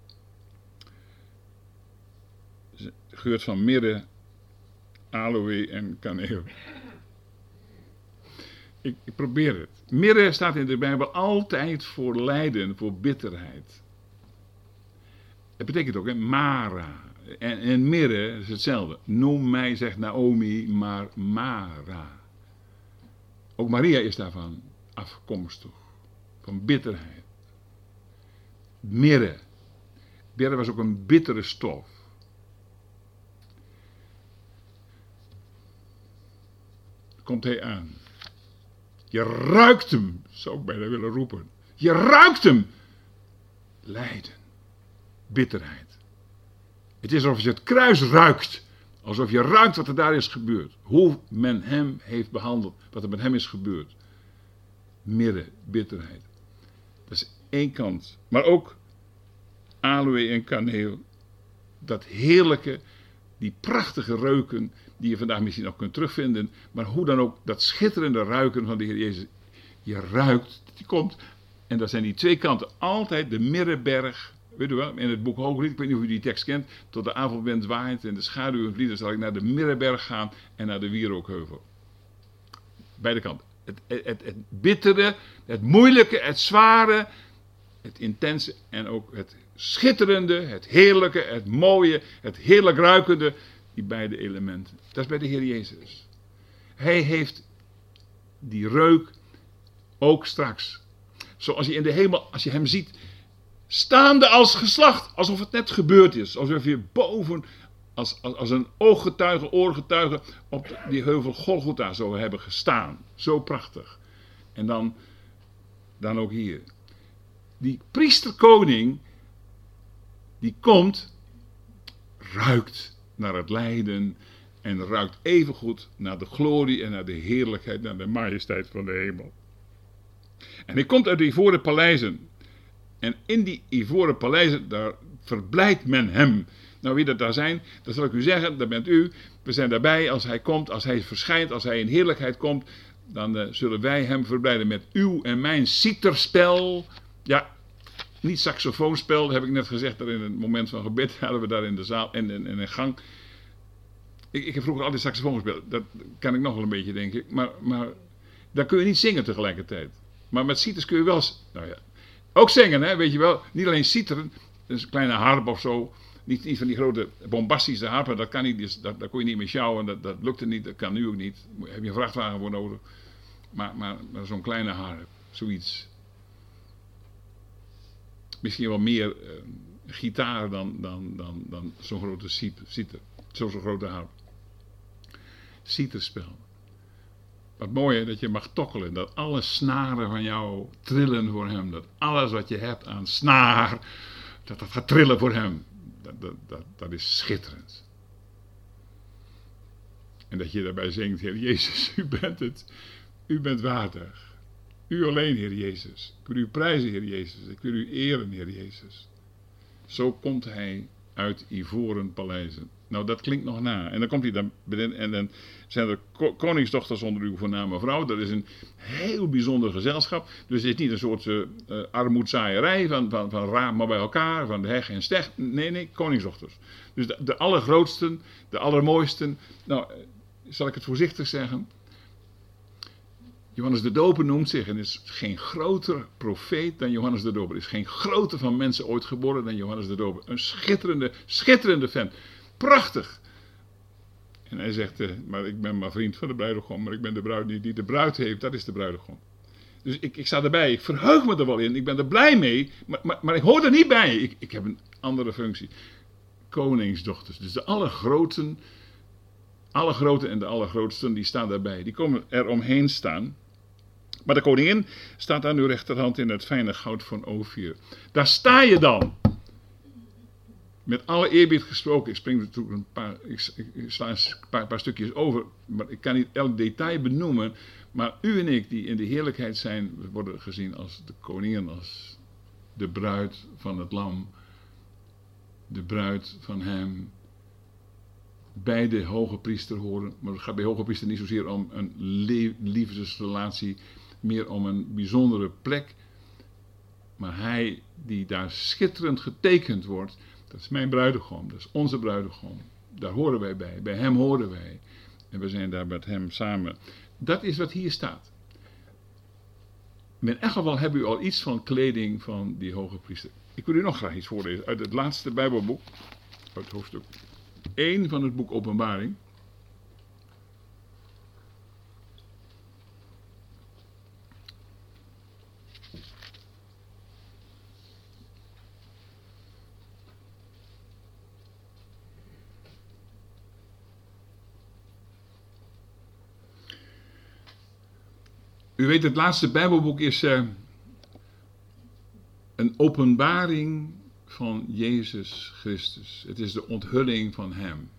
B: Geurt van mirre, aloë en kaneel. Ik, ik probeer het. Mirre staat in de Bijbel altijd voor lijden, voor bitterheid. Dat betekent ook, hè, Mara. En, en mirre is hetzelfde. Noem mij, zegt Naomi, maar Mara. Ook Maria is daarvan afkomstig. Van bitterheid. Mirre. Mirre was ook een bittere stof. Komt hij aan. Je ruikt hem, zou ik bijna willen roepen. Je ruikt hem. Lijden. Bitterheid. Het is alsof je het kruis ruikt. Alsof je ruikt wat er daar is gebeurd. Hoe men hem heeft behandeld. Wat er met hem is gebeurd. Mirre, bitterheid. Dat is één kant. Maar ook aloë en kaneel. Dat heerlijke, die prachtige reuken die je vandaag misschien nog kunt terugvinden. Maar hoe dan ook, dat schitterende ruiken van de Heer Jezus. Je ruikt, die komt. En dat zijn die twee kanten. Altijd de Mirreberg. Weet u wel, in het boek Hooglied, ik weet niet of u die tekst kent. Tot de avondwind waait en de schaduwen vliegen, zal ik naar de Mirreberg gaan en naar de Wierookheuvel. Beide kanten. Het, het, het, het bittere, het moeilijke, het zware, het intense en ook het schitterende, het heerlijke, het mooie, het heerlijk ruikende. Die beide elementen. Dat is bij de Heer Jezus. Hij heeft die reuk ook straks. Zoals je in de hemel, als je hem ziet, staande als geslacht. Alsof het net gebeurd is. Alsof je boven, als, als, als een ooggetuige, oorgetuige, op die heuvel Golgotha zou hebben gestaan. Zo prachtig. En dan, dan ook hier. Die priesterkoning, die komt, ruikt naar het lijden en ruikt evengoed naar de glorie en naar de heerlijkheid, naar de majesteit van de hemel. En hij komt uit de ivoren paleizen. En in die ivoren paleizen, daar verblijdt men hem. Nou, wie dat daar zijn, dat zal ik u zeggen, dat bent u. We zijn daarbij als hij komt, als hij verschijnt, als hij in heerlijkheid komt, dan uh, zullen wij hem verblijden met uw en mijn citerspel. Ja, niet saxofoonspel, dat heb ik net gezegd, dat in het moment van gebed hadden we daar in de zaal en in, in een gang. Ik, ik heb vroeger altijd saxofoon gespeeld, dat kan ik nog wel een beetje, denk ik. Maar, maar daar kun je niet zingen tegelijkertijd. Maar met citers kun je wel, nou ja, ook zingen, hè, weet je wel. Niet alleen citeren, dus een kleine harp of zo. Niet, niet van die grote bombastische harpen, dat kan niet, dus dat, daar kon je niet mee sjouwen, dat, dat lukte niet, dat kan nu ook niet. Daar heb je een vrachtwagen voor nodig. Maar, maar, maar zo'n kleine harp. zoiets. Misschien wel meer uh, gitaar dan, dan, dan, dan zo'n grote citer, zo'n zo grote harp. Citerspel. Wat mooi, hè, dat je mag tokkelen, dat alle snaren van jou trillen voor hem, dat alles wat je hebt aan snaar, dat dat gaat trillen voor hem. Dat, dat, dat, dat is schitterend. En dat je daarbij zingt, Heer Jezus, u bent het, u bent waardig. U alleen, Heer Jezus. Ik wil u prijzen, Heer Jezus. Ik wil u eren, Heer Jezus. Zo komt hij uit ivoren paleizen. Nou, dat klinkt nog na. En dan komt hij dan binnen en dan zijn er ko- koningsdochters onder uw voorname vrouw. Dat is een heel bijzonder gezelschap. Dus het is niet een soort uh, uh, armoedzaaierij van, van, van raam maar bij elkaar, van de heg en steg. Nee, nee, koningsdochters. Dus de, de allergrootsten, de allermooisten. Nou, zal ik het voorzichtig zeggen? Johannes de Doper noemt zich, en er is geen groter profeet dan Johannes de Doper. Er is geen groter van mensen ooit geboren dan Johannes de Doper. Een schitterende, schitterende vent. Prachtig. En hij zegt, uh, maar ik ben maar vriend van de bruidegom, maar ik ben de bruid die, die de bruid heeft, dat is de bruidegom. Dus ik, ik sta erbij, ik verheug me er wel in, ik ben er blij mee, maar, maar, maar ik hoor er niet bij. Ik, ik heb een andere functie. Koningsdochters, dus de allergroten, alle grote en de allergrootsten, die staan daarbij. Die komen er omheen staan. Maar de koningin staat aan uw rechterhand in het fijne goud van Ofir. Daar sta je dan. Met alle eerbied gesproken, ik spring natuurlijk een paar, ik, ik sla een paar, paar stukjes over, maar ik kan niet elk detail benoemen. Maar u en ik, die in de heerlijkheid zijn, worden gezien als de koningin, als de bruid van het lam. De bruid van hem. Bij de hoge priester horen. Maar het gaat bij hoge priester niet zozeer om een le- liefdesrelatie, meer om een bijzondere plek. Maar hij die daar schitterend getekend wordt, dat is mijn bruidegom, dat is onze bruidegom. Daar horen wij bij, bij hem horen wij. En we zijn daar met hem samen. Dat is wat hier staat. In elk geval hebben u al iets van kleding van die hoge priester. Ik wil u nog graag iets voorlezen uit het laatste Bijbelboek, uit hoofdstuk één van het boek Openbaring. U weet, het laatste Bijbelboek is uh, een openbaring van Jezus Christus. Het is de onthulling van hem.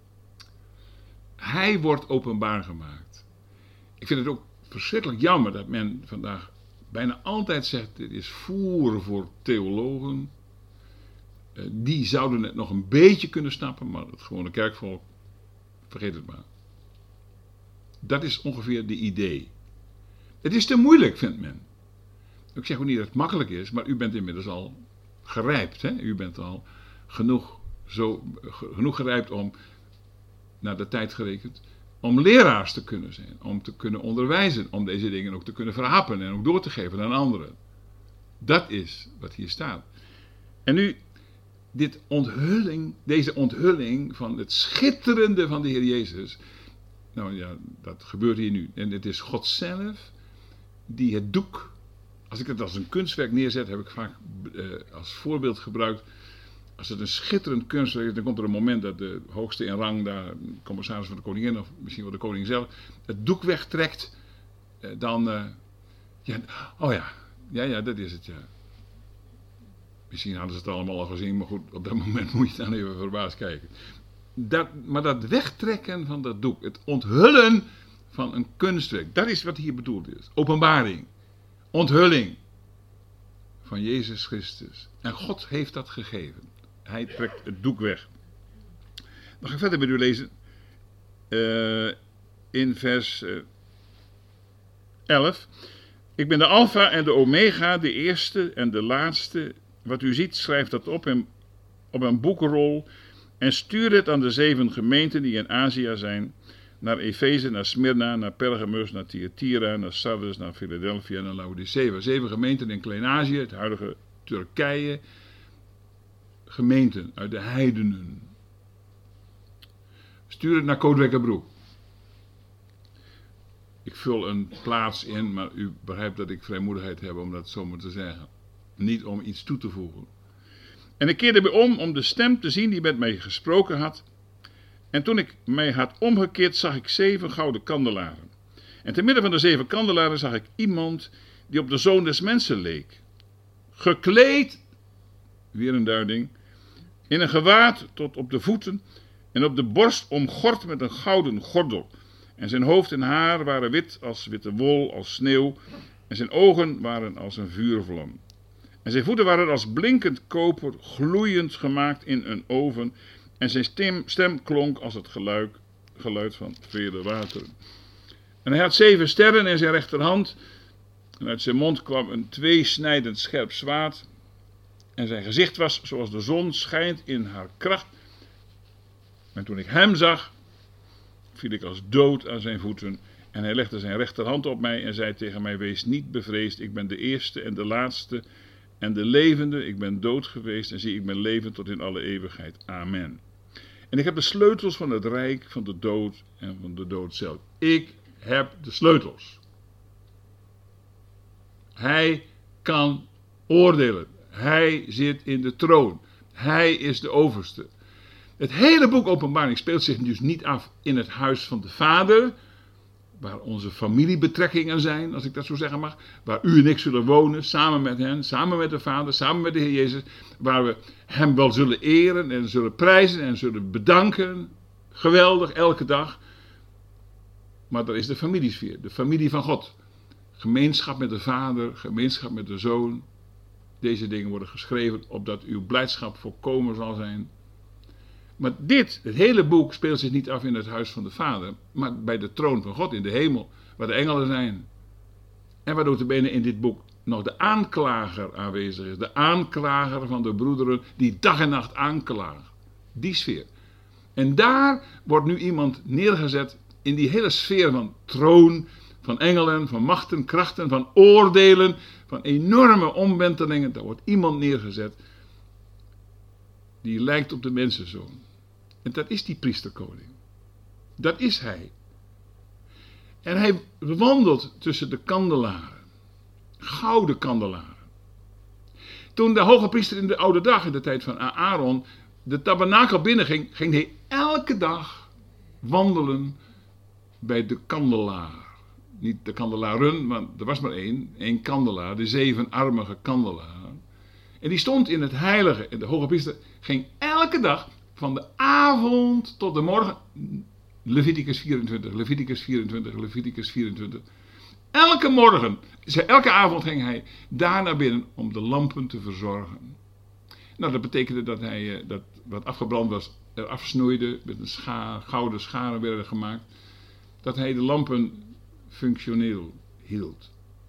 B: Hij wordt openbaar gemaakt. Ik vind het ook verschrikkelijk jammer dat men vandaag bijna altijd zegt, dit is voer voor theologen. Uh, die zouden het nog een beetje kunnen snappen, maar het gewone kerkvolk, vergeet het maar. Dat is ongeveer de idee. Het is te moeilijk, vindt men. Ik zeg ook niet dat het makkelijk is, maar u bent inmiddels al gerijpt. Hè? U bent al genoeg, zo, genoeg gerijpt om, naar de tijd gerekend, om leraars te kunnen zijn. Om te kunnen onderwijzen, om deze dingen ook te kunnen verhappen en ook door te geven aan anderen. Dat is wat hier staat. En nu, dit onthulling, deze onthulling van het schitterende van de Heer Jezus. Nou ja, dat gebeurt hier nu. En het is God zelf die het doek, als ik het als een kunstwerk neerzet, heb ik vaak uh, als voorbeeld gebruikt. Als het een schitterend kunstwerk is, dan komt er een moment dat de hoogste in rang, daar, de commissaris van de koningin of misschien wel de koning zelf, het doek wegtrekt. Uh, dan, uh, ja, oh ja, ja, ja, dat is het, ja. Misschien hadden ze het allemaal al gezien, maar goed, op dat moment moet je dan even verbaasd kijken. Dat, maar dat wegtrekken van dat doek, het onthullen van een kunstwerk, dat is wat hier bedoeld is. Openbaring, onthulling van Jezus Christus. En God heeft dat gegeven. Hij trekt het doek weg. Dan ga ik verder met u lezen. Uh, in vers uh, elf. Ik ben de Alpha en de Omega, de eerste en de laatste. Wat u ziet, schrijf dat op, in, op een boekenrol en stuur het aan de zeven gemeenten die in Azië zijn. Naar Efeze, naar Smyrna, naar Pergamus, naar Thyatira, naar Sardes, naar Philadelphia en naar Laodicea. Zeven gemeenten in Klein-Azië, het huidige Turkije. Gemeenten uit de heidenen. Stuur het naar Kootwekkerbroek. ik vul een plaats in, maar u begrijpt dat ik vrijmoedigheid heb om dat zo maar te zeggen. Niet om iets toe te voegen. En ik keerde me om om de stem te zien die met mij gesproken had. En toen ik mij had omgekeerd, zag ik zeven gouden kandelaren. En te midden van de zeven kandelaren zag ik iemand die op de Zoon des Mensen leek. Gekleed, weer een duiding, in een gewaad tot op de voeten en op de borst omgord met een gouden gordel. En zijn hoofd en haar waren wit als witte wol, als sneeuw. En zijn ogen waren als een vuurvlam. En zijn voeten waren als blinkend koper, gloeiend gemaakt in een oven. En zijn stem, stem klonk als het geluid, geluid van vele wateren. En hij had zeven sterren in zijn rechterhand. En uit zijn mond kwam een tweesnijdend scherp zwaard. En zijn gezicht was zoals de zon schijnt in haar kracht. En toen ik hem zag, viel ik als dood aan zijn voeten. En hij legde zijn rechterhand op mij en zei tegen mij: wees niet bevreesd, ik ben de eerste en de laatste en de levende. Ik ben dood geweest en zie, ik ben levend tot in alle eeuwigheid. Amen. En ik heb de sleutels van het rijk van de dood en van de dood zelf. Ik heb de sleutels. Hij kan oordelen. Hij zit in de troon. Hij is de overste. Het hele boek Openbaring speelt zich dus niet af in het huis van de Vader, waar onze familiebetrekkingen zijn, als ik dat zo zeggen mag, waar u en ik zullen wonen, samen met hen, samen met de Vader, samen met de Heer Jezus, waar we hem wel zullen eren en zullen prijzen en zullen bedanken, geweldig, elke dag. Maar dat is de familiesfeer, de familie van God. Gemeenschap met de Vader, gemeenschap met de Zoon. Deze dingen worden geschreven opdat uw blijdschap volkomen zal zijn. Maar dit, het hele boek, speelt zich niet af in het huis van de Vader, maar bij de troon van God in de hemel, waar de engelen zijn. En waardoor te benen in dit boek nog de aanklager aanwezig is. De aanklager van de broederen die dag en nacht aanklagen. Die sfeer. En daar wordt nu iemand neergezet in die hele sfeer van troon, van engelen, van machten, krachten, van oordelen, van enorme omwentelingen. Daar wordt iemand neergezet die lijkt op de mensenzoon. En dat is die priesterkoning. Dat is hij. En hij wandelt tussen de kandelaren. Gouden kandelaren. Toen de hoge priester in de oude dag, in de tijd van Aaron, de tabernakel binnenging, ging hij elke dag wandelen bij de kandelaar. Niet de kandelaren, want er was maar één. één kandelaar, de zevenarmige kandelaar. En die stond in het heilige. En de hoge priester ging elke dag van de avond tot de morgen. Leviticus vierentwintig, Leviticus vierentwintig, Leviticus vierentwintig. Elke morgen, elke avond ging hij daar naar binnen om de lampen te verzorgen. Nou, dat betekende dat hij dat wat afgebrand was eraf snoeide. Met een schaar, gouden scharen werden gemaakt. Dat hij de lampen functioneel hield.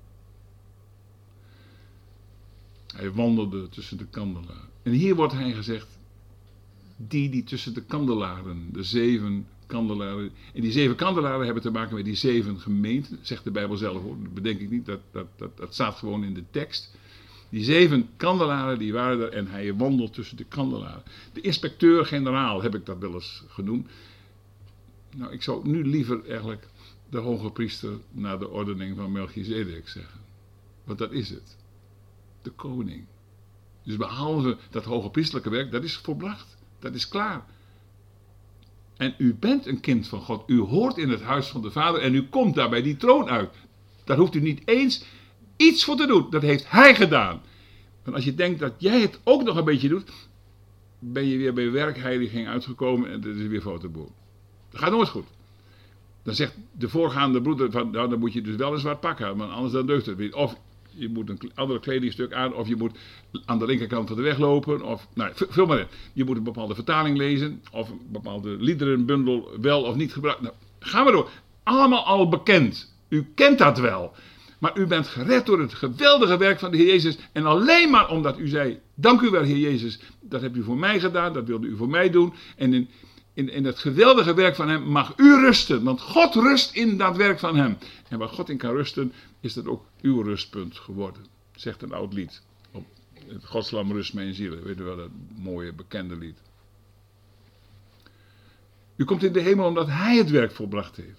B: Hij wandelde tussen de kandelaren. En hier wordt hij gezegd, die die tussen de kandelaren, de zeven kandelaren, en die zeven kandelaren hebben te maken met die zeven gemeenten, zegt de Bijbel zelf, hoor. Dat bedenk ik niet, dat, dat, dat, dat staat gewoon in de tekst. Die zeven kandelaren, die waren er en hij wandelt tussen de kandelaren. De inspecteur-generaal heb ik dat wel eens genoemd. Nou, ik zou nu liever eigenlijk de hoge priester naar de ordening van Melchizedek zeggen. Want dat is het. De koning. Dus behalve dat hoge priesterlijke werk, dat is volbracht. Dat is klaar. En u bent een kind van God. U hoort in het huis van de Vader en u komt daar bij die troon uit. Daar hoeft u niet eens iets voor te doen. Dat heeft hij gedaan. Want als je denkt dat jij het ook nog een beetje doet, ben je weer bij werkheiliging uitgekomen en dat is weer fotoboel. Dat gaat nooit goed. Dan zegt de voorgaande broeder van, nou, dan moet je dus wel een zwart pak hebben, want anders dan deugt het niet. Of je moet een ander kledingstuk aan, of je moet aan de linkerkant van de weg lopen, of, nou, vul maar in. Je moet een bepaalde vertaling lezen, of een bepaalde liederenbundel wel of niet gebruiken. Nou, gaan we door. Allemaal al bekend. U kent dat wel. Maar u bent gered door het geweldige werk van de Heer Jezus. En alleen maar omdat u zei, dank u wel Heer Jezus, dat hebt u voor mij gedaan, dat wilde u voor mij doen. En in, in, in het geweldige werk van hem mag u rusten. Want God rust in dat werk van hem. En waar God in kan rusten, is dat ook uw rustpunt geworden. Zegt een oud lied. Op het Godslam rust mijn zielen. Weet u wel, dat mooie bekende lied. U komt in de hemel omdat hij het werk volbracht heeft.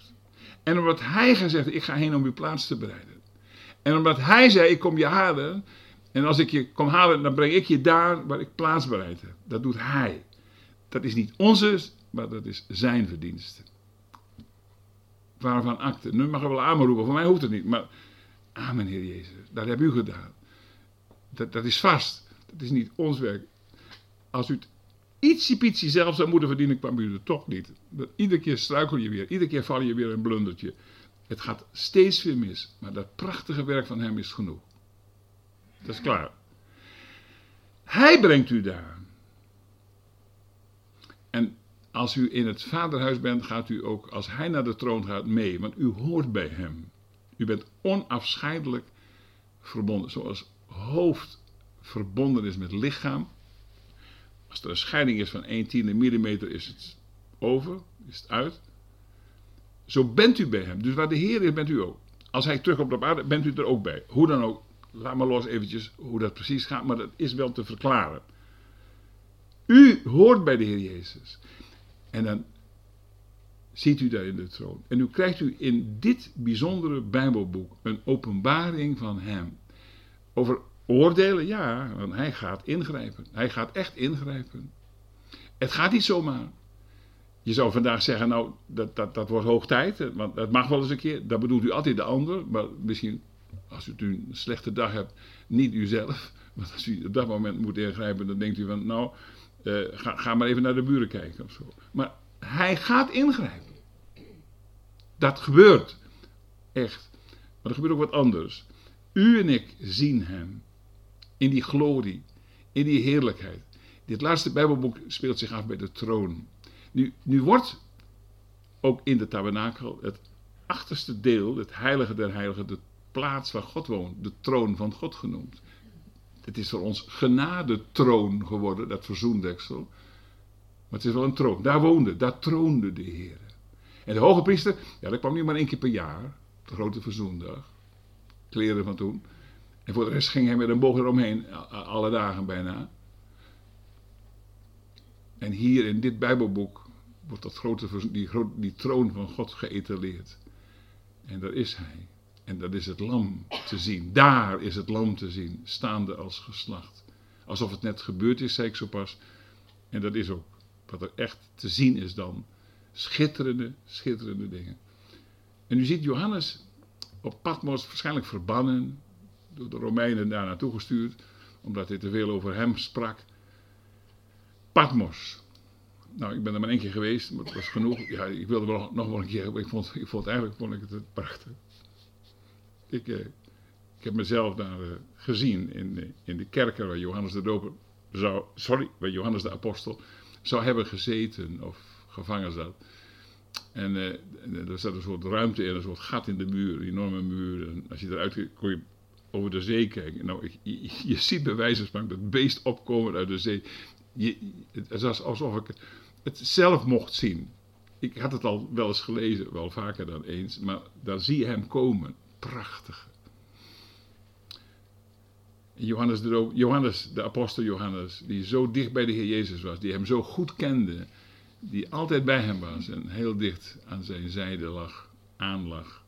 B: En omdat hij gezegd heeft, ik ga heen om uw plaats te bereiden. En omdat hij zei, ik kom je halen. En als ik je kom halen, dan breng ik je daar waar ik plaats bereid heb. Dat doet hij. Dat is niet onze, maar dat is zijn verdienste. Waarvan akte. Nu mag je wel amen roepen, voor mij hoeft het niet. Maar amen, Heer Jezus, dat hebt u gedaan. Dat, dat is vast. Dat is niet ons werk. Als u het ietsie pietsie zelf zou moeten verdienen, kwam u er toch niet. Dat, iedere keer struikel je weer. Iedere keer val je weer een blundertje. Het gaat steeds weer mis. Maar dat prachtige werk van hem is genoeg. Dat is klaar. Hij brengt u daar. En als u in het vaderhuis bent, gaat u ook, als hij naar de troon gaat, mee. Want u hoort bij hem. U bent onafscheidelijk verbonden. Zoals hoofd verbonden is met lichaam. Als er een scheiding is van een tiende millimeter, is het over, is het uit. Zo bent u bij hem. Dus waar de Heer is, bent u ook. Als hij terugkomt op aarde, bent u er ook bij. Hoe dan ook. Laat maar los eventjes hoe dat precies gaat, maar dat is wel te verklaren. U hoort bij de Heer Jezus. En dan ziet u daar in de troon. En nu krijgt u in dit bijzondere Bijbelboek een openbaring van hem. Over oordelen, ja, want hij gaat ingrijpen. Hij gaat echt ingrijpen. Het gaat niet zomaar. Je zou vandaag zeggen, nou, dat, dat, dat wordt hoog tijd, want dat mag wel eens een keer. Dat bedoelt u altijd de ander, maar misschien, als u een slechte dag hebt, niet uzelf. Want als u op dat moment moet ingrijpen, dan denkt u van, nou, uh, ga, ga maar even naar de buren kijken of zo. Maar hij gaat ingrijpen. Dat gebeurt. Echt. Maar er gebeurt ook wat anders. U en ik zien hem in die glorie, in die heerlijkheid. Dit laatste Bijbelboek speelt zich af bij de troon. Nu, nu wordt ook in de tabernakel het achterste deel, het heilige der heiligen, de plaats waar God woont, de troon van God genoemd. Het is voor ons genadetroon geworden, dat verzoendeksel. Maar het is wel een troon. Daar woonde, daar troonde de Heer. En de hoge priester, ja, dat kwam niet maar één keer per jaar, de grote verzoendag. Kleren van toen. En voor de rest ging hij met een boog eromheen, alle dagen bijna. En hier in dit Bijbelboek wordt dat grote, die, die troon van God geëtaleerd. En daar is hij. En dat is het lam te zien. Daar is het lam te zien, staande als geslacht. Alsof het net gebeurd is, zei ik zo pas. En dat is ook wat er echt te zien is dan. Schitterende, schitterende dingen. En u ziet Johannes op Patmos waarschijnlijk verbannen, door de Romeinen daar naartoe gestuurd, omdat hij te veel over hem sprak. Patmos. Nou, ik ben er maar één keer geweest, maar het was genoeg. Ja, ik wilde wel nog wel een keer, maar ik vond, ik vond eigenlijk vond ik het prachtig. Ik, eh, ik heb mezelf daar uh, gezien in, uh, in de kerken waar Johannes de Doper zou, sorry, waar Johannes de Apostel zou hebben gezeten of gevangen zat. En uh, er zat een soort ruimte in, een soort gat in de muur, een enorme muur. En als je eruit kijkt, kon je over de zee kijken. Nou, ik, je, je ziet bij wijze van spreken dat beest opkomen uit de zee. Je, het was alsof ik het, het zelf mocht zien. Ik had het al wel eens gelezen, wel vaker dan eens, maar daar zie je hem komen. Prachtig. Johannes de, Johannes, de apostel Johannes, die zo dicht bij de Heer Jezus was, die hem zo goed kende, die altijd bij hem was en heel dicht aan zijn zijde lag, aanlag.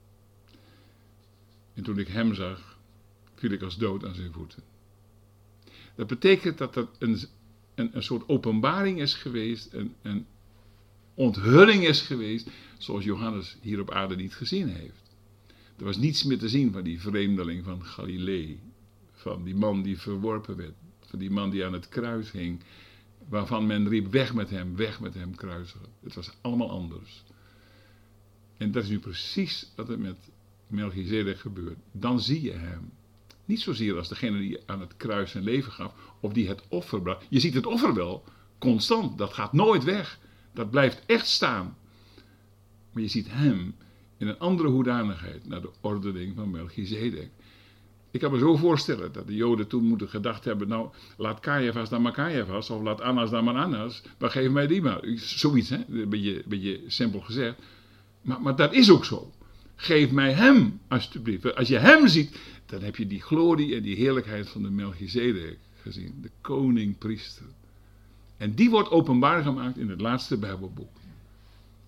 B: En toen ik hem zag, viel ik als dood aan zijn voeten. Dat betekent dat er een, een, een soort openbaring is geweest, een, een onthulling is geweest, zoals Johannes hier op aarde niet gezien heeft. Er was niets meer te zien van die vreemdeling van Galilee, van die man die verworpen werd, van die man die aan het kruis hing, waarvan men riep, weg met hem, weg met hem kruisigen. Het was allemaal anders. En dat is nu precies wat er met Melchizedek gebeurt. Dan zie je hem. Niet zozeer als degene die aan het kruis zijn leven gaf, of die het offer bracht. Je ziet het offer wel, constant, dat gaat nooit weg. Dat blijft echt staan. Maar je ziet hem in een andere hoedanigheid, naar de ordening van Melchizedek. Ik kan me zo voorstellen dat de Joden toen moeten gedacht hebben, nou, laat Caiaphas dan maar Caiaphas, of laat Annas dan maar Annas, maar geef mij die maar. Zoiets, hè, een beetje, een beetje simpel gezegd. Maar, maar dat is ook zo. Geef mij hem, alsjeblieft. Als je hem ziet, dan heb je die glorie en die heerlijkheid van de Melchizedek gezien. De koning-priester. En die wordt openbaar gemaakt in het laatste Bijbelboek.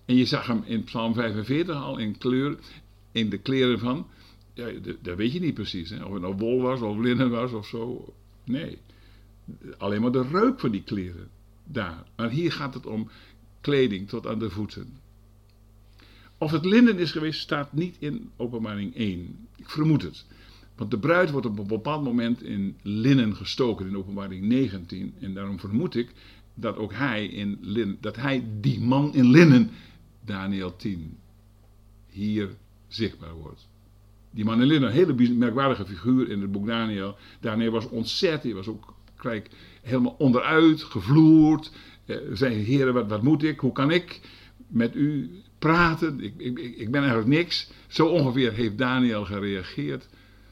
B: En je zag hem in Psalm vijfenveertig al in kleur, in de kleren van, ja, dat weet je niet precies. Hè? Of het nou wol was of linnen was of zo. Nee, alleen maar de reuk van die kleren daar. Maar hier gaat het om kleding tot aan de voeten. Of het linnen is geweest, staat niet in Openbaring één. Ik vermoed het. Want de bruid wordt op een bepaald moment in linnen gestoken in Openbaring negentien. En daarom vermoed ik dat ook hij in linnen, dat hij die man in linnen, Daniel tien, hier zichtbaar wordt. Die man in linnen, een hele merkwaardige figuur in het boek Daniel. Daniel was ontzet, hij was ook kijk, helemaal onderuit, gevloerd. Eh, zei, heren, wat, wat moet ik, hoe kan ik met u praten? Ik, ik, ik ben eigenlijk niks. Zo ongeveer heeft Daniel gereageerd.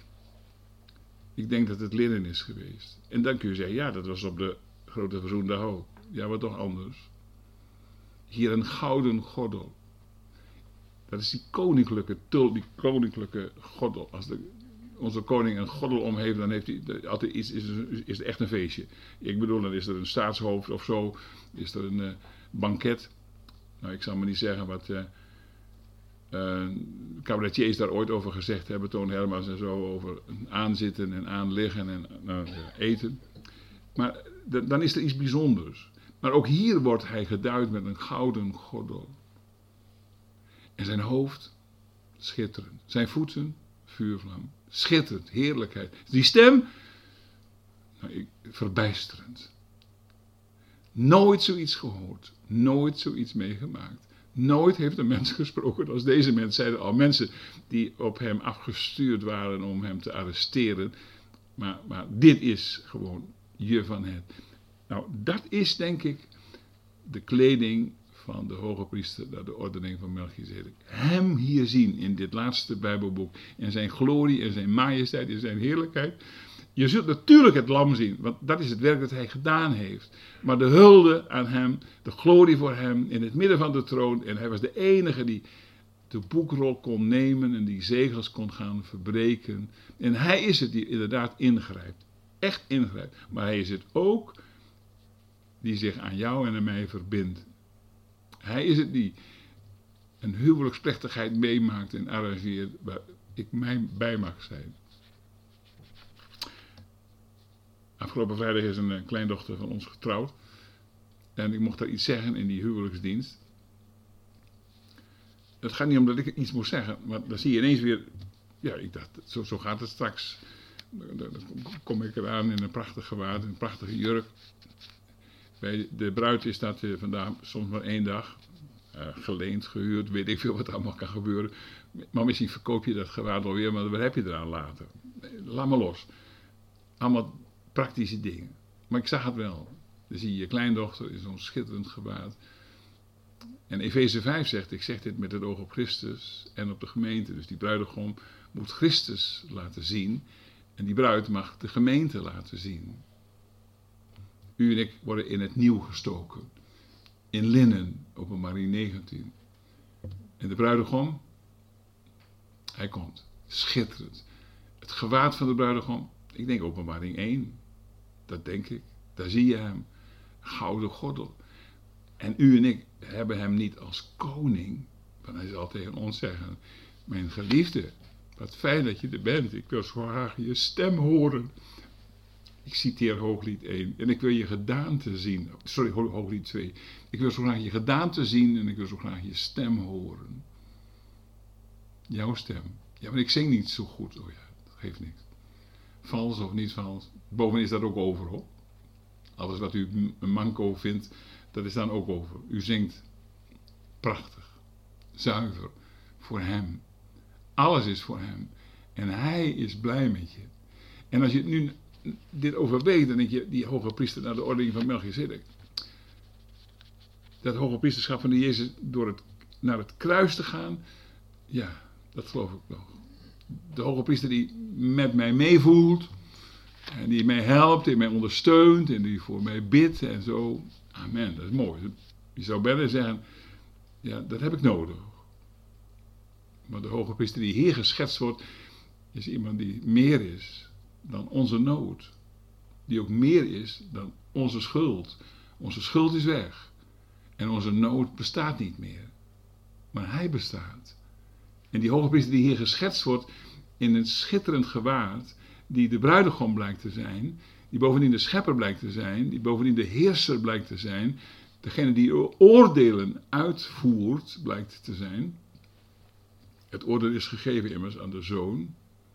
B: Ik denk dat het linnen is geweest. En dan kun je zeggen, ja, dat was op de grote verzoendag ook. Ja, maar toch anders. Hier een gouden gordel. Dat is die koninklijke tul, die koninklijke gordel. Als de, onze koning een gordel om heeft, dan heeft hij altijd iets, is, is het echt een feestje. Ik bedoel, dan is er een staatshoofd of zo, is er een uh, banket. Nou, ik zal maar niet zeggen wat uh, uh, cabaretiers daar ooit over gezegd hebben, Toon Hermans en zo, over aanzitten en aanliggen en uh, eten. Maar d- dan is er iets bijzonders. Maar ook hier wordt hij geduid met een gouden gordel. En zijn hoofd, schitterend. Zijn voeten, vuurvlam. Schitterend, heerlijkheid. Die stem, nou, ik, verbijsterend. Nooit zoiets gehoord. Nooit zoiets meegemaakt. Nooit heeft een mens gesproken als deze mens. Zeiden al mensen die op hem afgestuurd waren om hem te arresteren. Maar, maar dit is gewoon je van het. Nou, dat is denk ik de kleding van de hoge priester naar de ordening van Melchizedek. Hem hier zien in dit laatste Bijbelboek. In zijn glorie, in zijn majesteit, in zijn heerlijkheid. Je zult natuurlijk het lam zien, want dat is het werk dat hij gedaan heeft. Maar de hulde aan hem, de glorie voor hem in het midden van de troon. En hij was de enige die de boekrol kon nemen en die zegels kon gaan verbreken. En hij is het die inderdaad ingrijpt. Echt ingrijpt. Maar hij is het ook die zich aan jou en aan mij verbindt. Hij is het die een huwelijksplechtigheid meemaakt en arrangeert waar ik mij bij mag zijn. Afgelopen vrijdag is een kleindochter van ons getrouwd. En ik mocht daar iets zeggen in die huwelijksdienst. Het gaat niet om dat ik iets moet zeggen, maar dan zie je ineens weer, ja, ik dacht, zo, zo gaat het straks. Dan kom ik eraan in een prachtig gewaad, een prachtige jurk. Bij de bruid is dat vandaag soms maar één dag. Uh, geleend, gehuurd, weet ik veel wat er allemaal kan gebeuren. Maar misschien verkoop je dat gewaad alweer, maar wat heb je eraan later? Laat maar los. Allemaal praktische dingen. Maar ik zag het wel. Dan zie je je kleindochter in zo'n schitterend gewaad. En Efeze vijf zegt, ik zeg dit met het oog op Christus en op de gemeente. Dus die bruidegom moet Christus laten zien. En die bruid mag de gemeente laten zien. U en ik worden in het nieuw gestoken. In linnen, Openbaring negentien. En de bruidegom, hij komt. Schitterend. Het gewaad van de bruidegom, ik denk Openbaring één. Dat denk ik. Daar zie je hem. Gouden gordel. En u en ik hebben hem niet als koning. Want hij zal tegen ons zeggen, mijn geliefde, wat fijn dat je er bent. Ik wil zo graag je stem horen. Ik citeer Hooglied één. En ik wil je gedaante zien. Sorry, Hooglied twee. Ik wil zo graag je gedaante zien en ik wil zo graag je stem horen. Jouw stem. Ja, maar ik zing niet zo goed. Oh ja, dat geeft niks. Vals of niet vals. Bovendien is dat ook over, hoor. Alles wat u een manco vindt, dat is dan ook over. U zingt prachtig. Zuiver. Voor hem. Alles is voor hem. En hij is blij met je. En als je nu dit overweegt, dan denk je, die hoge priester naar de ordening van Melchizedek. Dat hoge priesterschap van de Jezus door het, naar het kruis te gaan, ja, dat geloof ik nog. De hoge priester die met mij meevoelt, en die mij helpt, die mij ondersteunt, en die voor mij bidt en zo. Amen, dat is mooi. Je zou bijna zeggen, ja, dat heb ik nodig. Maar de hoge priester die hier geschetst wordt, is iemand die meer is dan onze nood. Die ook meer is dan onze schuld. Onze schuld is weg. En onze nood bestaat niet meer. maar hij bestaat. En die hoge priester die hier geschetst wordt in een schitterend gewaad, die de bruidegom blijkt te zijn, die bovendien de schepper blijkt te zijn, die bovendien de heerser blijkt te zijn, degene die oordelen uitvoert blijkt te zijn. Het oordeel is gegeven immers aan de Zoon.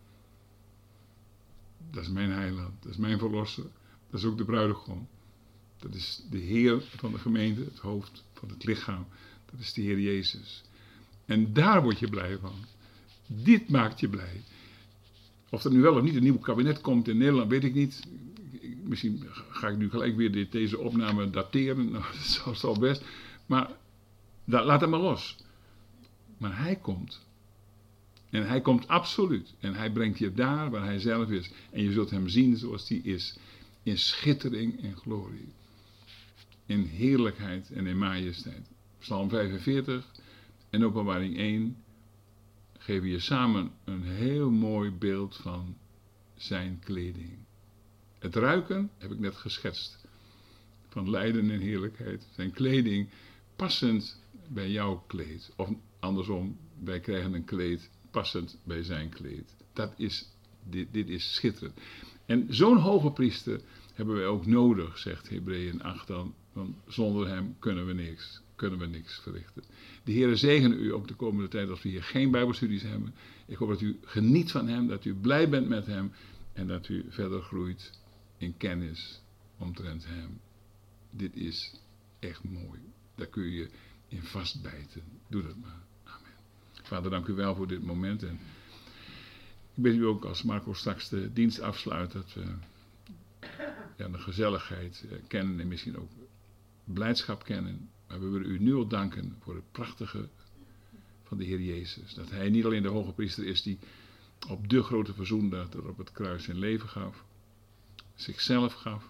B: Dat is mijn heiland, dat is mijn verlosser, dat is ook de bruidegom. Dat is de Heer van de gemeente, het hoofd van het lichaam. Dat is de Heer Jezus. En daar word je blij van. Dit maakt je blij. Of er nu wel of niet een nieuw kabinet komt in Nederland, weet ik niet. Misschien ga ik nu gelijk weer dit, deze opname dateren. Nou, dat zal best. Maar laat hem maar los. Maar hij komt. En hij komt absoluut. En hij brengt je daar waar hij zelf is. En je zult hem zien zoals hij is. In schittering en glorie. In heerlijkheid en in majesteit. Psalm vijfenveertig en Openbaring één geven je samen een heel mooi beeld van zijn kleding. Het ruiken heb ik net geschetst. Van lijden en heerlijkheid. Zijn kleding passend bij jouw kleed. Of andersom, wij krijgen een kleed passend bij zijn kleed. Dat is, dit, dit is schitterend. En zo'n hoge priester hebben wij ook nodig, zegt Hebreeën acht dan. Want zonder hem kunnen we niks, kunnen we niks verrichten. De Heere zegene u ook de komende tijd als we hier geen bijbelstudies hebben. Ik hoop dat u geniet van hem, dat u blij bent met hem en dat u verder groeit in kennis omtrent hem. Dit is echt mooi. Daar kun je in vastbijten. Doe dat maar. Amen. Vader, dank u wel voor dit moment. En ik bid u ook als Marco straks de dienst afsluit dat we ja, de gezelligheid kennen en misschien ook blijdschap kennen. Maar we willen u nu al danken voor het prachtige van de Heer Jezus. Dat hij niet alleen de hoge priester is die op de grote verzoendag er op het kruis zijn leven gaf. Zichzelf gaf.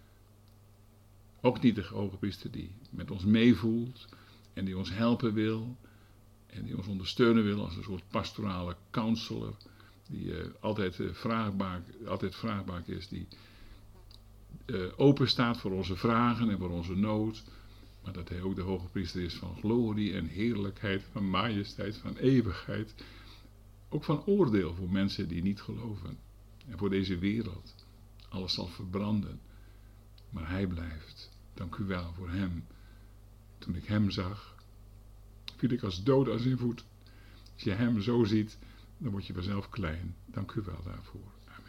B: Ook niet de hoge priester die met ons meevoelt en die ons helpen wil. En die ons ondersteunen wil als een soort pastorale counselor. Die uh, altijd, uh, vraagbaar, altijd vraagbaar is. Die uh, open staat voor onze vragen en voor onze nood. Maar dat hij ook de hoge priester is van glorie en heerlijkheid, van majesteit, van eeuwigheid. Ook van oordeel voor mensen die niet geloven. En voor deze wereld. Alles zal verbranden. Maar hij blijft. Dank u wel voor hem. Toen ik hem zag, viel ik als dood aan zijn voet. Als je hem zo ziet, dan word je vanzelf klein. Dank u wel daarvoor. Amen.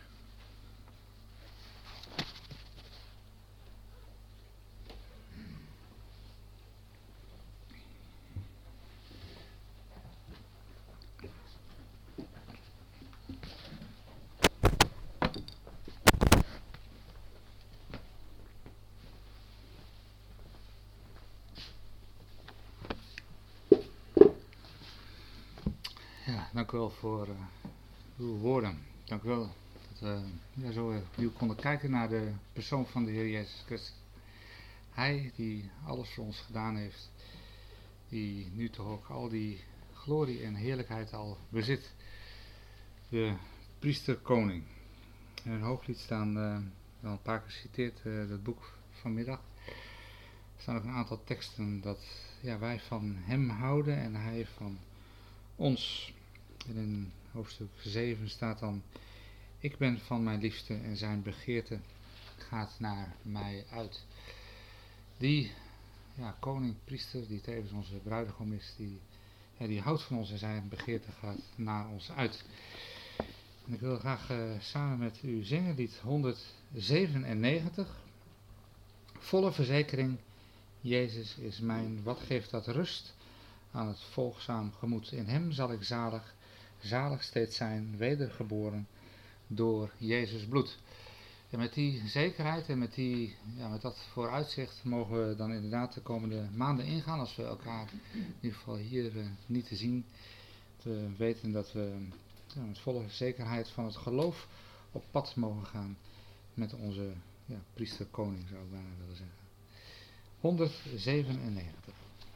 A: Dank u wel voor uh, uw woorden. Dank u wel dat we ja, zo opnieuw konden kijken naar de persoon van de Heer Jezus Christus. Hij die alles voor ons gedaan heeft, die nu toch ook al die glorie en heerlijkheid al bezit. De priester-koning. In een hooglied staan, uh, wel een paar keer geciteerd, uh, dat boek vanmiddag. Er staan ook een aantal teksten dat ja, wij van hem houden en hij van ons. En in hoofdstuk zeven staat dan: ik ben van mijn liefste en zijn begeerte gaat naar mij uit. Die ja, koning, priester, die tevens onze bruidegom is, die, ja, die houdt van ons en zijn begeerte gaat naar ons uit. En ik wil graag uh, samen met u zingen lied honderdzevenennegentig. Volle verzekering, Jezus is mijn, wat geeft dat rust aan het volgzaam gemoed. In hem zal ik zalig, zalig steeds zijn, wedergeboren door Jezus bloed. En met die zekerheid en met, die, ja, met dat vooruitzicht mogen we dan inderdaad de komende maanden ingaan, als we elkaar in ieder geval hier uh, niet te zien, te weten dat we ja, met volle zekerheid van het geloof op pad mogen gaan met onze ja, priester-koning, zou ik bijna willen zeggen. honderdzevenennegentig.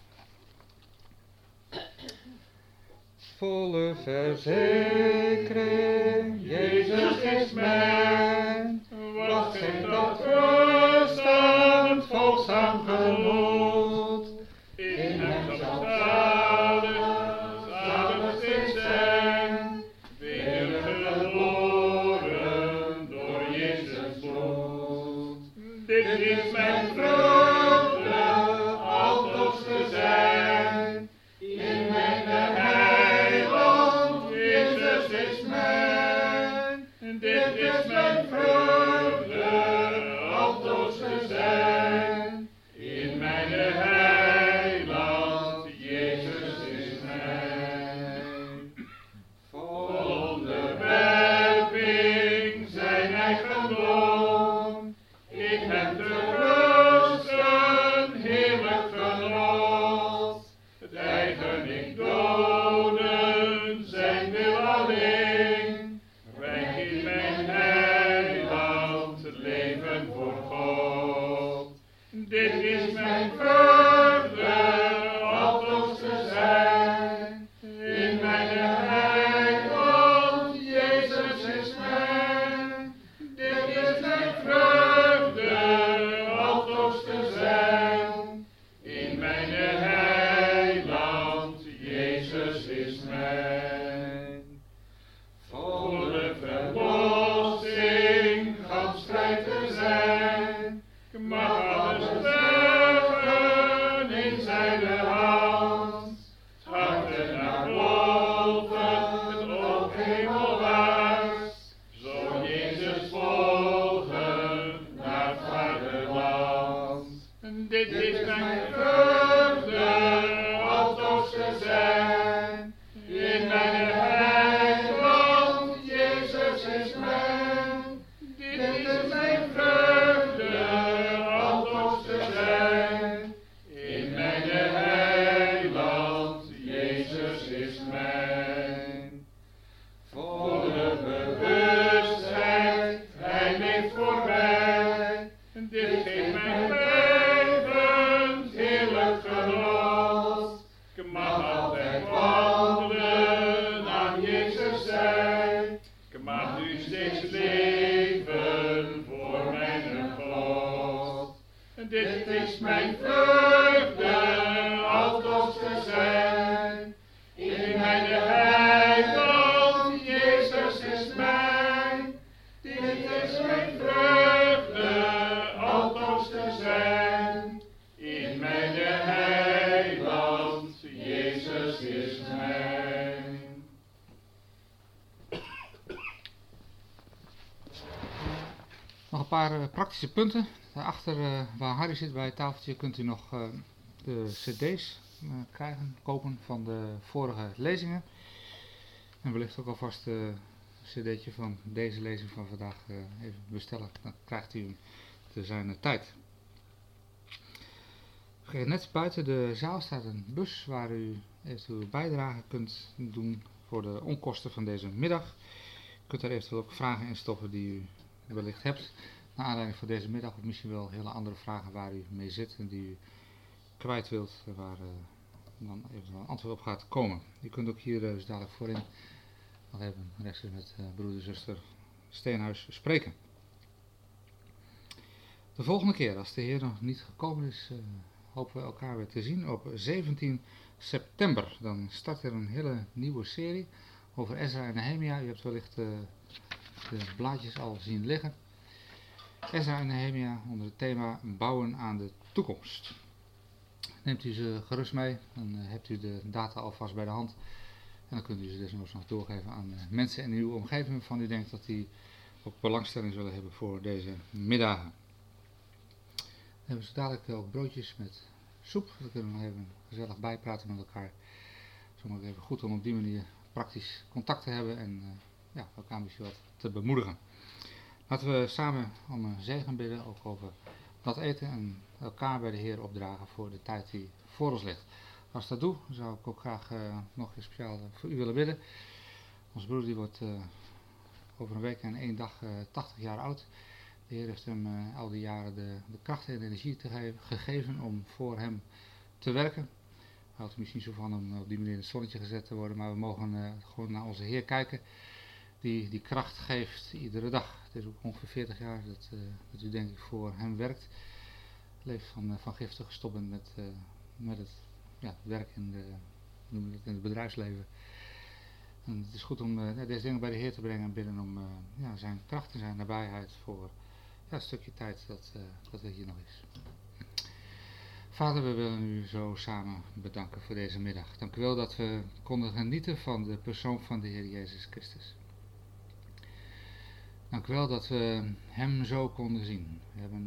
A: Volle verzekering, Jezus is mijn, wat geeft dat rust aan het volgzaam gemoed. In hem zal zalig
B: is mijn, dit is mijn vreugde, altoos te zijn. In mijn heiland, Jezus is mijn. Voor de verlossing gaan strijd te zijn, mag alles leggen in zijn hand. Harten naar boven, het oog hemelwaarts, zo Jezus volgen naar het vaderland. Dit is mijn vreugde, altoos te zijn, in mijn heiland, Jezus is mijn. Dit is mijn vreugde, altoos te zijn, in mijn heiland, Jezus is mijn. Voor de bewustheid, Hij leeft voor mij, dit geeft mijn leven heerlijk genot. Ik mag altijd wandelen aan Jezus zij, ik mag nu steeds leven voor mijn God. Dit is mijn vreugde, altoos te zijn, in mijn heiland, Jezus is mijn. Dit is mijn vreugde, altoos te zijn, in mijn heiland, Jezus is mijn.
A: Nog een paar uh, praktische punten. Daarachter uh, waar Harry zit bij het tafeltje kunt u nog uh, de cd's uh, krijgen, kopen van de vorige lezingen. En wellicht ook alvast uh, een cd'tje van deze lezing van vandaag uh, even bestellen. Dan krijgt u hem te zijn tijd. Net buiten de zaal staat een bus waar u eventueel bijdrage kunt doen voor de onkosten van deze middag. U kunt er eventueel ook vragen in stoppen die u wellicht hebt naar aanleiding van deze middag, of misschien wel hele andere vragen waar u mee zit en die u kwijt wilt, waar uh, dan eventueel een antwoord op gaat komen. U kunt ook hier uh, dus dadelijk voorin nog even rechts met uh, broeder en zuster Steenhuis spreken. De volgende keer, als de Heer nog niet gekomen is, uh, hopen we elkaar weer te zien op zeventien september. Dan start er een hele nieuwe serie over Ezra en Nehemia. U hebt wellicht uh, de blaadjes al zien liggen. Ezra en Nehemia onder het thema bouwen aan de toekomst. Neemt u ze gerust mee, dan uh, hebt u de data alvast bij de hand. En dan kunt u ze desnoods nog doorgeven aan uh, mensen in uw omgeving waarvan u denkt dat die ook belangstelling zullen hebben voor deze middagen. Dan hebben ze dadelijk ook broodjes met soep. Dan kunnen we nog even gezellig bijpraten met elkaar. Soms ook even goed om op die manier praktisch contact te hebben en uh, ja, elkaar misschien wat te bemoedigen. Laten we samen om een zegen bidden, ook over dat eten en elkaar bij de Heer opdragen voor de tijd die voor ons ligt. Als ik dat doe, zou ik ook graag uh, nog eens speciaal voor u willen bidden. Onze broer die wordt uh, over een week en één dag uh, tachtig jaar oud. De Heer heeft hem uh, al die jaren de, de kracht en de energie te ge- gegeven om voor hem te werken. Hij houdt er misschien zo van om op die manier in het zonnetje gezet te worden, maar we mogen uh, gewoon naar onze Heer kijken. Die die kracht geeft iedere dag. Het is ook ongeveer veertig jaar dat, uh, dat u denk ik voor hem werkt. Leeft van, uh, van giften gestopt bent met, uh, met het ja, werk in, de, noem het, in het bedrijfsleven. En het is goed om uh, deze dingen bij de Heer te brengen en bidden om uh, ja, zijn kracht en zijn nabijheid voor ja, een stukje tijd dat, uh, dat er hier nog is. Vader, we willen u zo samen bedanken voor deze middag. Dank u wel dat we konden genieten van de persoon van de Heer Jezus Christus. Dank u wel dat we hem zo konden zien. We hebben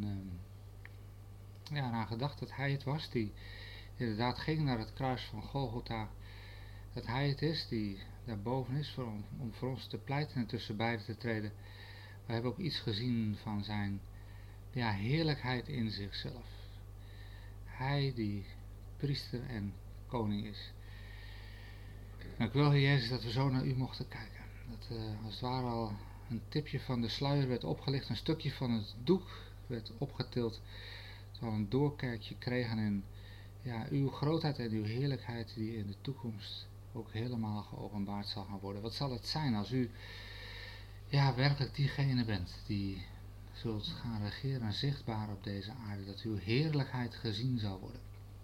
A: uh, ja, eraan gedacht dat hij het was die inderdaad ging naar het kruis van Golgotha. Dat hij het is die daarboven is voor, om, om voor ons te pleiten en tussen beiden te treden. We hebben ook iets gezien van zijn ja, heerlijkheid in zichzelf. Hij die priester en koning is. Dank u wel, Heer Jezus, dat we zo naar u mochten kijken. Dat uh, als het ware al een tipje van de sluier werd opgelicht, een stukje van het doek werd opgetild. Dat we al een doorkijkje kregen in ja, uw grootheid en uw heerlijkheid die in de toekomst ook helemaal geopenbaard zal gaan worden. Wat zal het zijn als u ja, werkelijk diegene bent die zult gaan regeren zichtbaar op deze aarde, dat uw heerlijkheid gezien zal worden.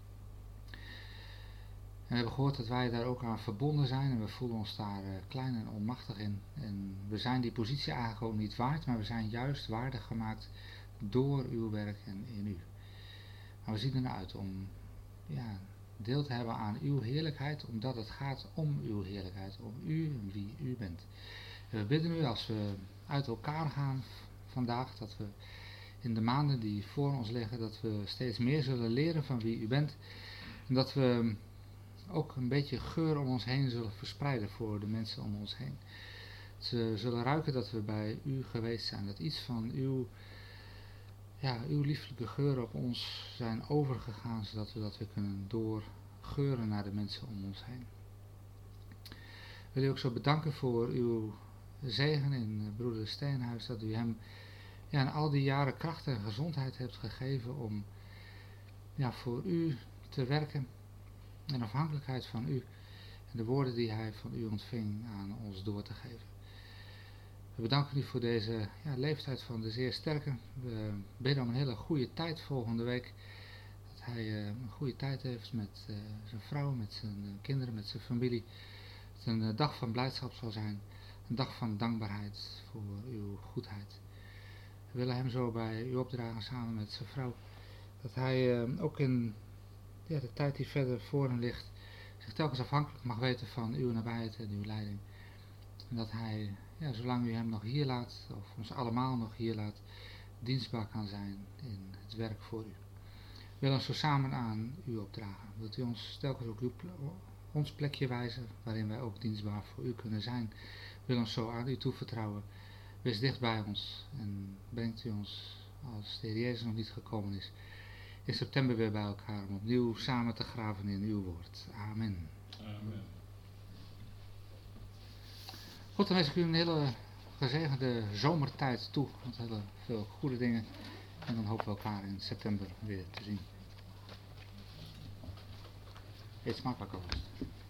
A: En we hebben gehoord dat wij daar ook aan verbonden zijn en we voelen ons daar uh, klein en onmachtig in. En we zijn die positie eigenlijk ook niet waard, maar we zijn juist waardig gemaakt door uw werk en in u. Maar we zien ernaar uit om ja, deel te hebben aan uw heerlijkheid, omdat het gaat om uw heerlijkheid, om u en wie u bent. En we bidden u als we uit elkaar gaan vandaag, dat we in de maanden die voor ons liggen, dat we steeds meer zullen leren van wie u bent. En dat we ook een beetje geur om ons heen zullen verspreiden voor de mensen om ons heen. Ze zullen ruiken dat we bij u geweest zijn, dat iets van uw, ja, uw lieflijke geur op ons zijn overgegaan, zodat we dat weer kunnen doorgeuren naar de mensen om ons heen. Ik wil u ook zo bedanken voor uw zegen in broeder Steenhuis, dat u hem ja, in al die jaren kracht en gezondheid hebt gegeven om ja, voor u te werken. En afhankelijkheid van u en de woorden die hij van u ontving aan ons door te geven. We bedanken u voor deze ja, leeftijd van de zeer sterke. We bidden om een hele goede tijd volgende week. Dat hij uh, een goede tijd heeft met uh, zijn vrouw, met zijn uh, kinderen, met zijn familie. Dat het een uh, dag van blijdschap zal zijn. Een dag van dankbaarheid voor uw goedheid. We willen hem zo bij u opdragen samen met zijn vrouw. Dat hij uh, ook in ja, de tijd die verder voor hem ligt, zich telkens afhankelijk mag weten van uw nabijheid en uw leiding. En dat hij, ja, zolang u hem nog hier laat, of ons allemaal nog hier laat, dienstbaar kan zijn in het werk voor u. We willen ons zo samen aan u opdragen. Wilt u ons telkens ook uw, ons plekje wijzen, waarin wij ook dienstbaar voor u kunnen zijn. We willen ons zo aan u toevertrouwen. Wees dicht bij ons en brengt u ons, als de Heer Jezus nog niet gekomen is, in september weer bij elkaar om opnieuw samen te graven in uw woord. Amen.
B: Amen.
A: Goed, dan wens ik u een hele gezegende zomertijd toe. Met hele veel goede dingen. En dan hopen we elkaar in september weer te zien. Eet smakelijk alvast.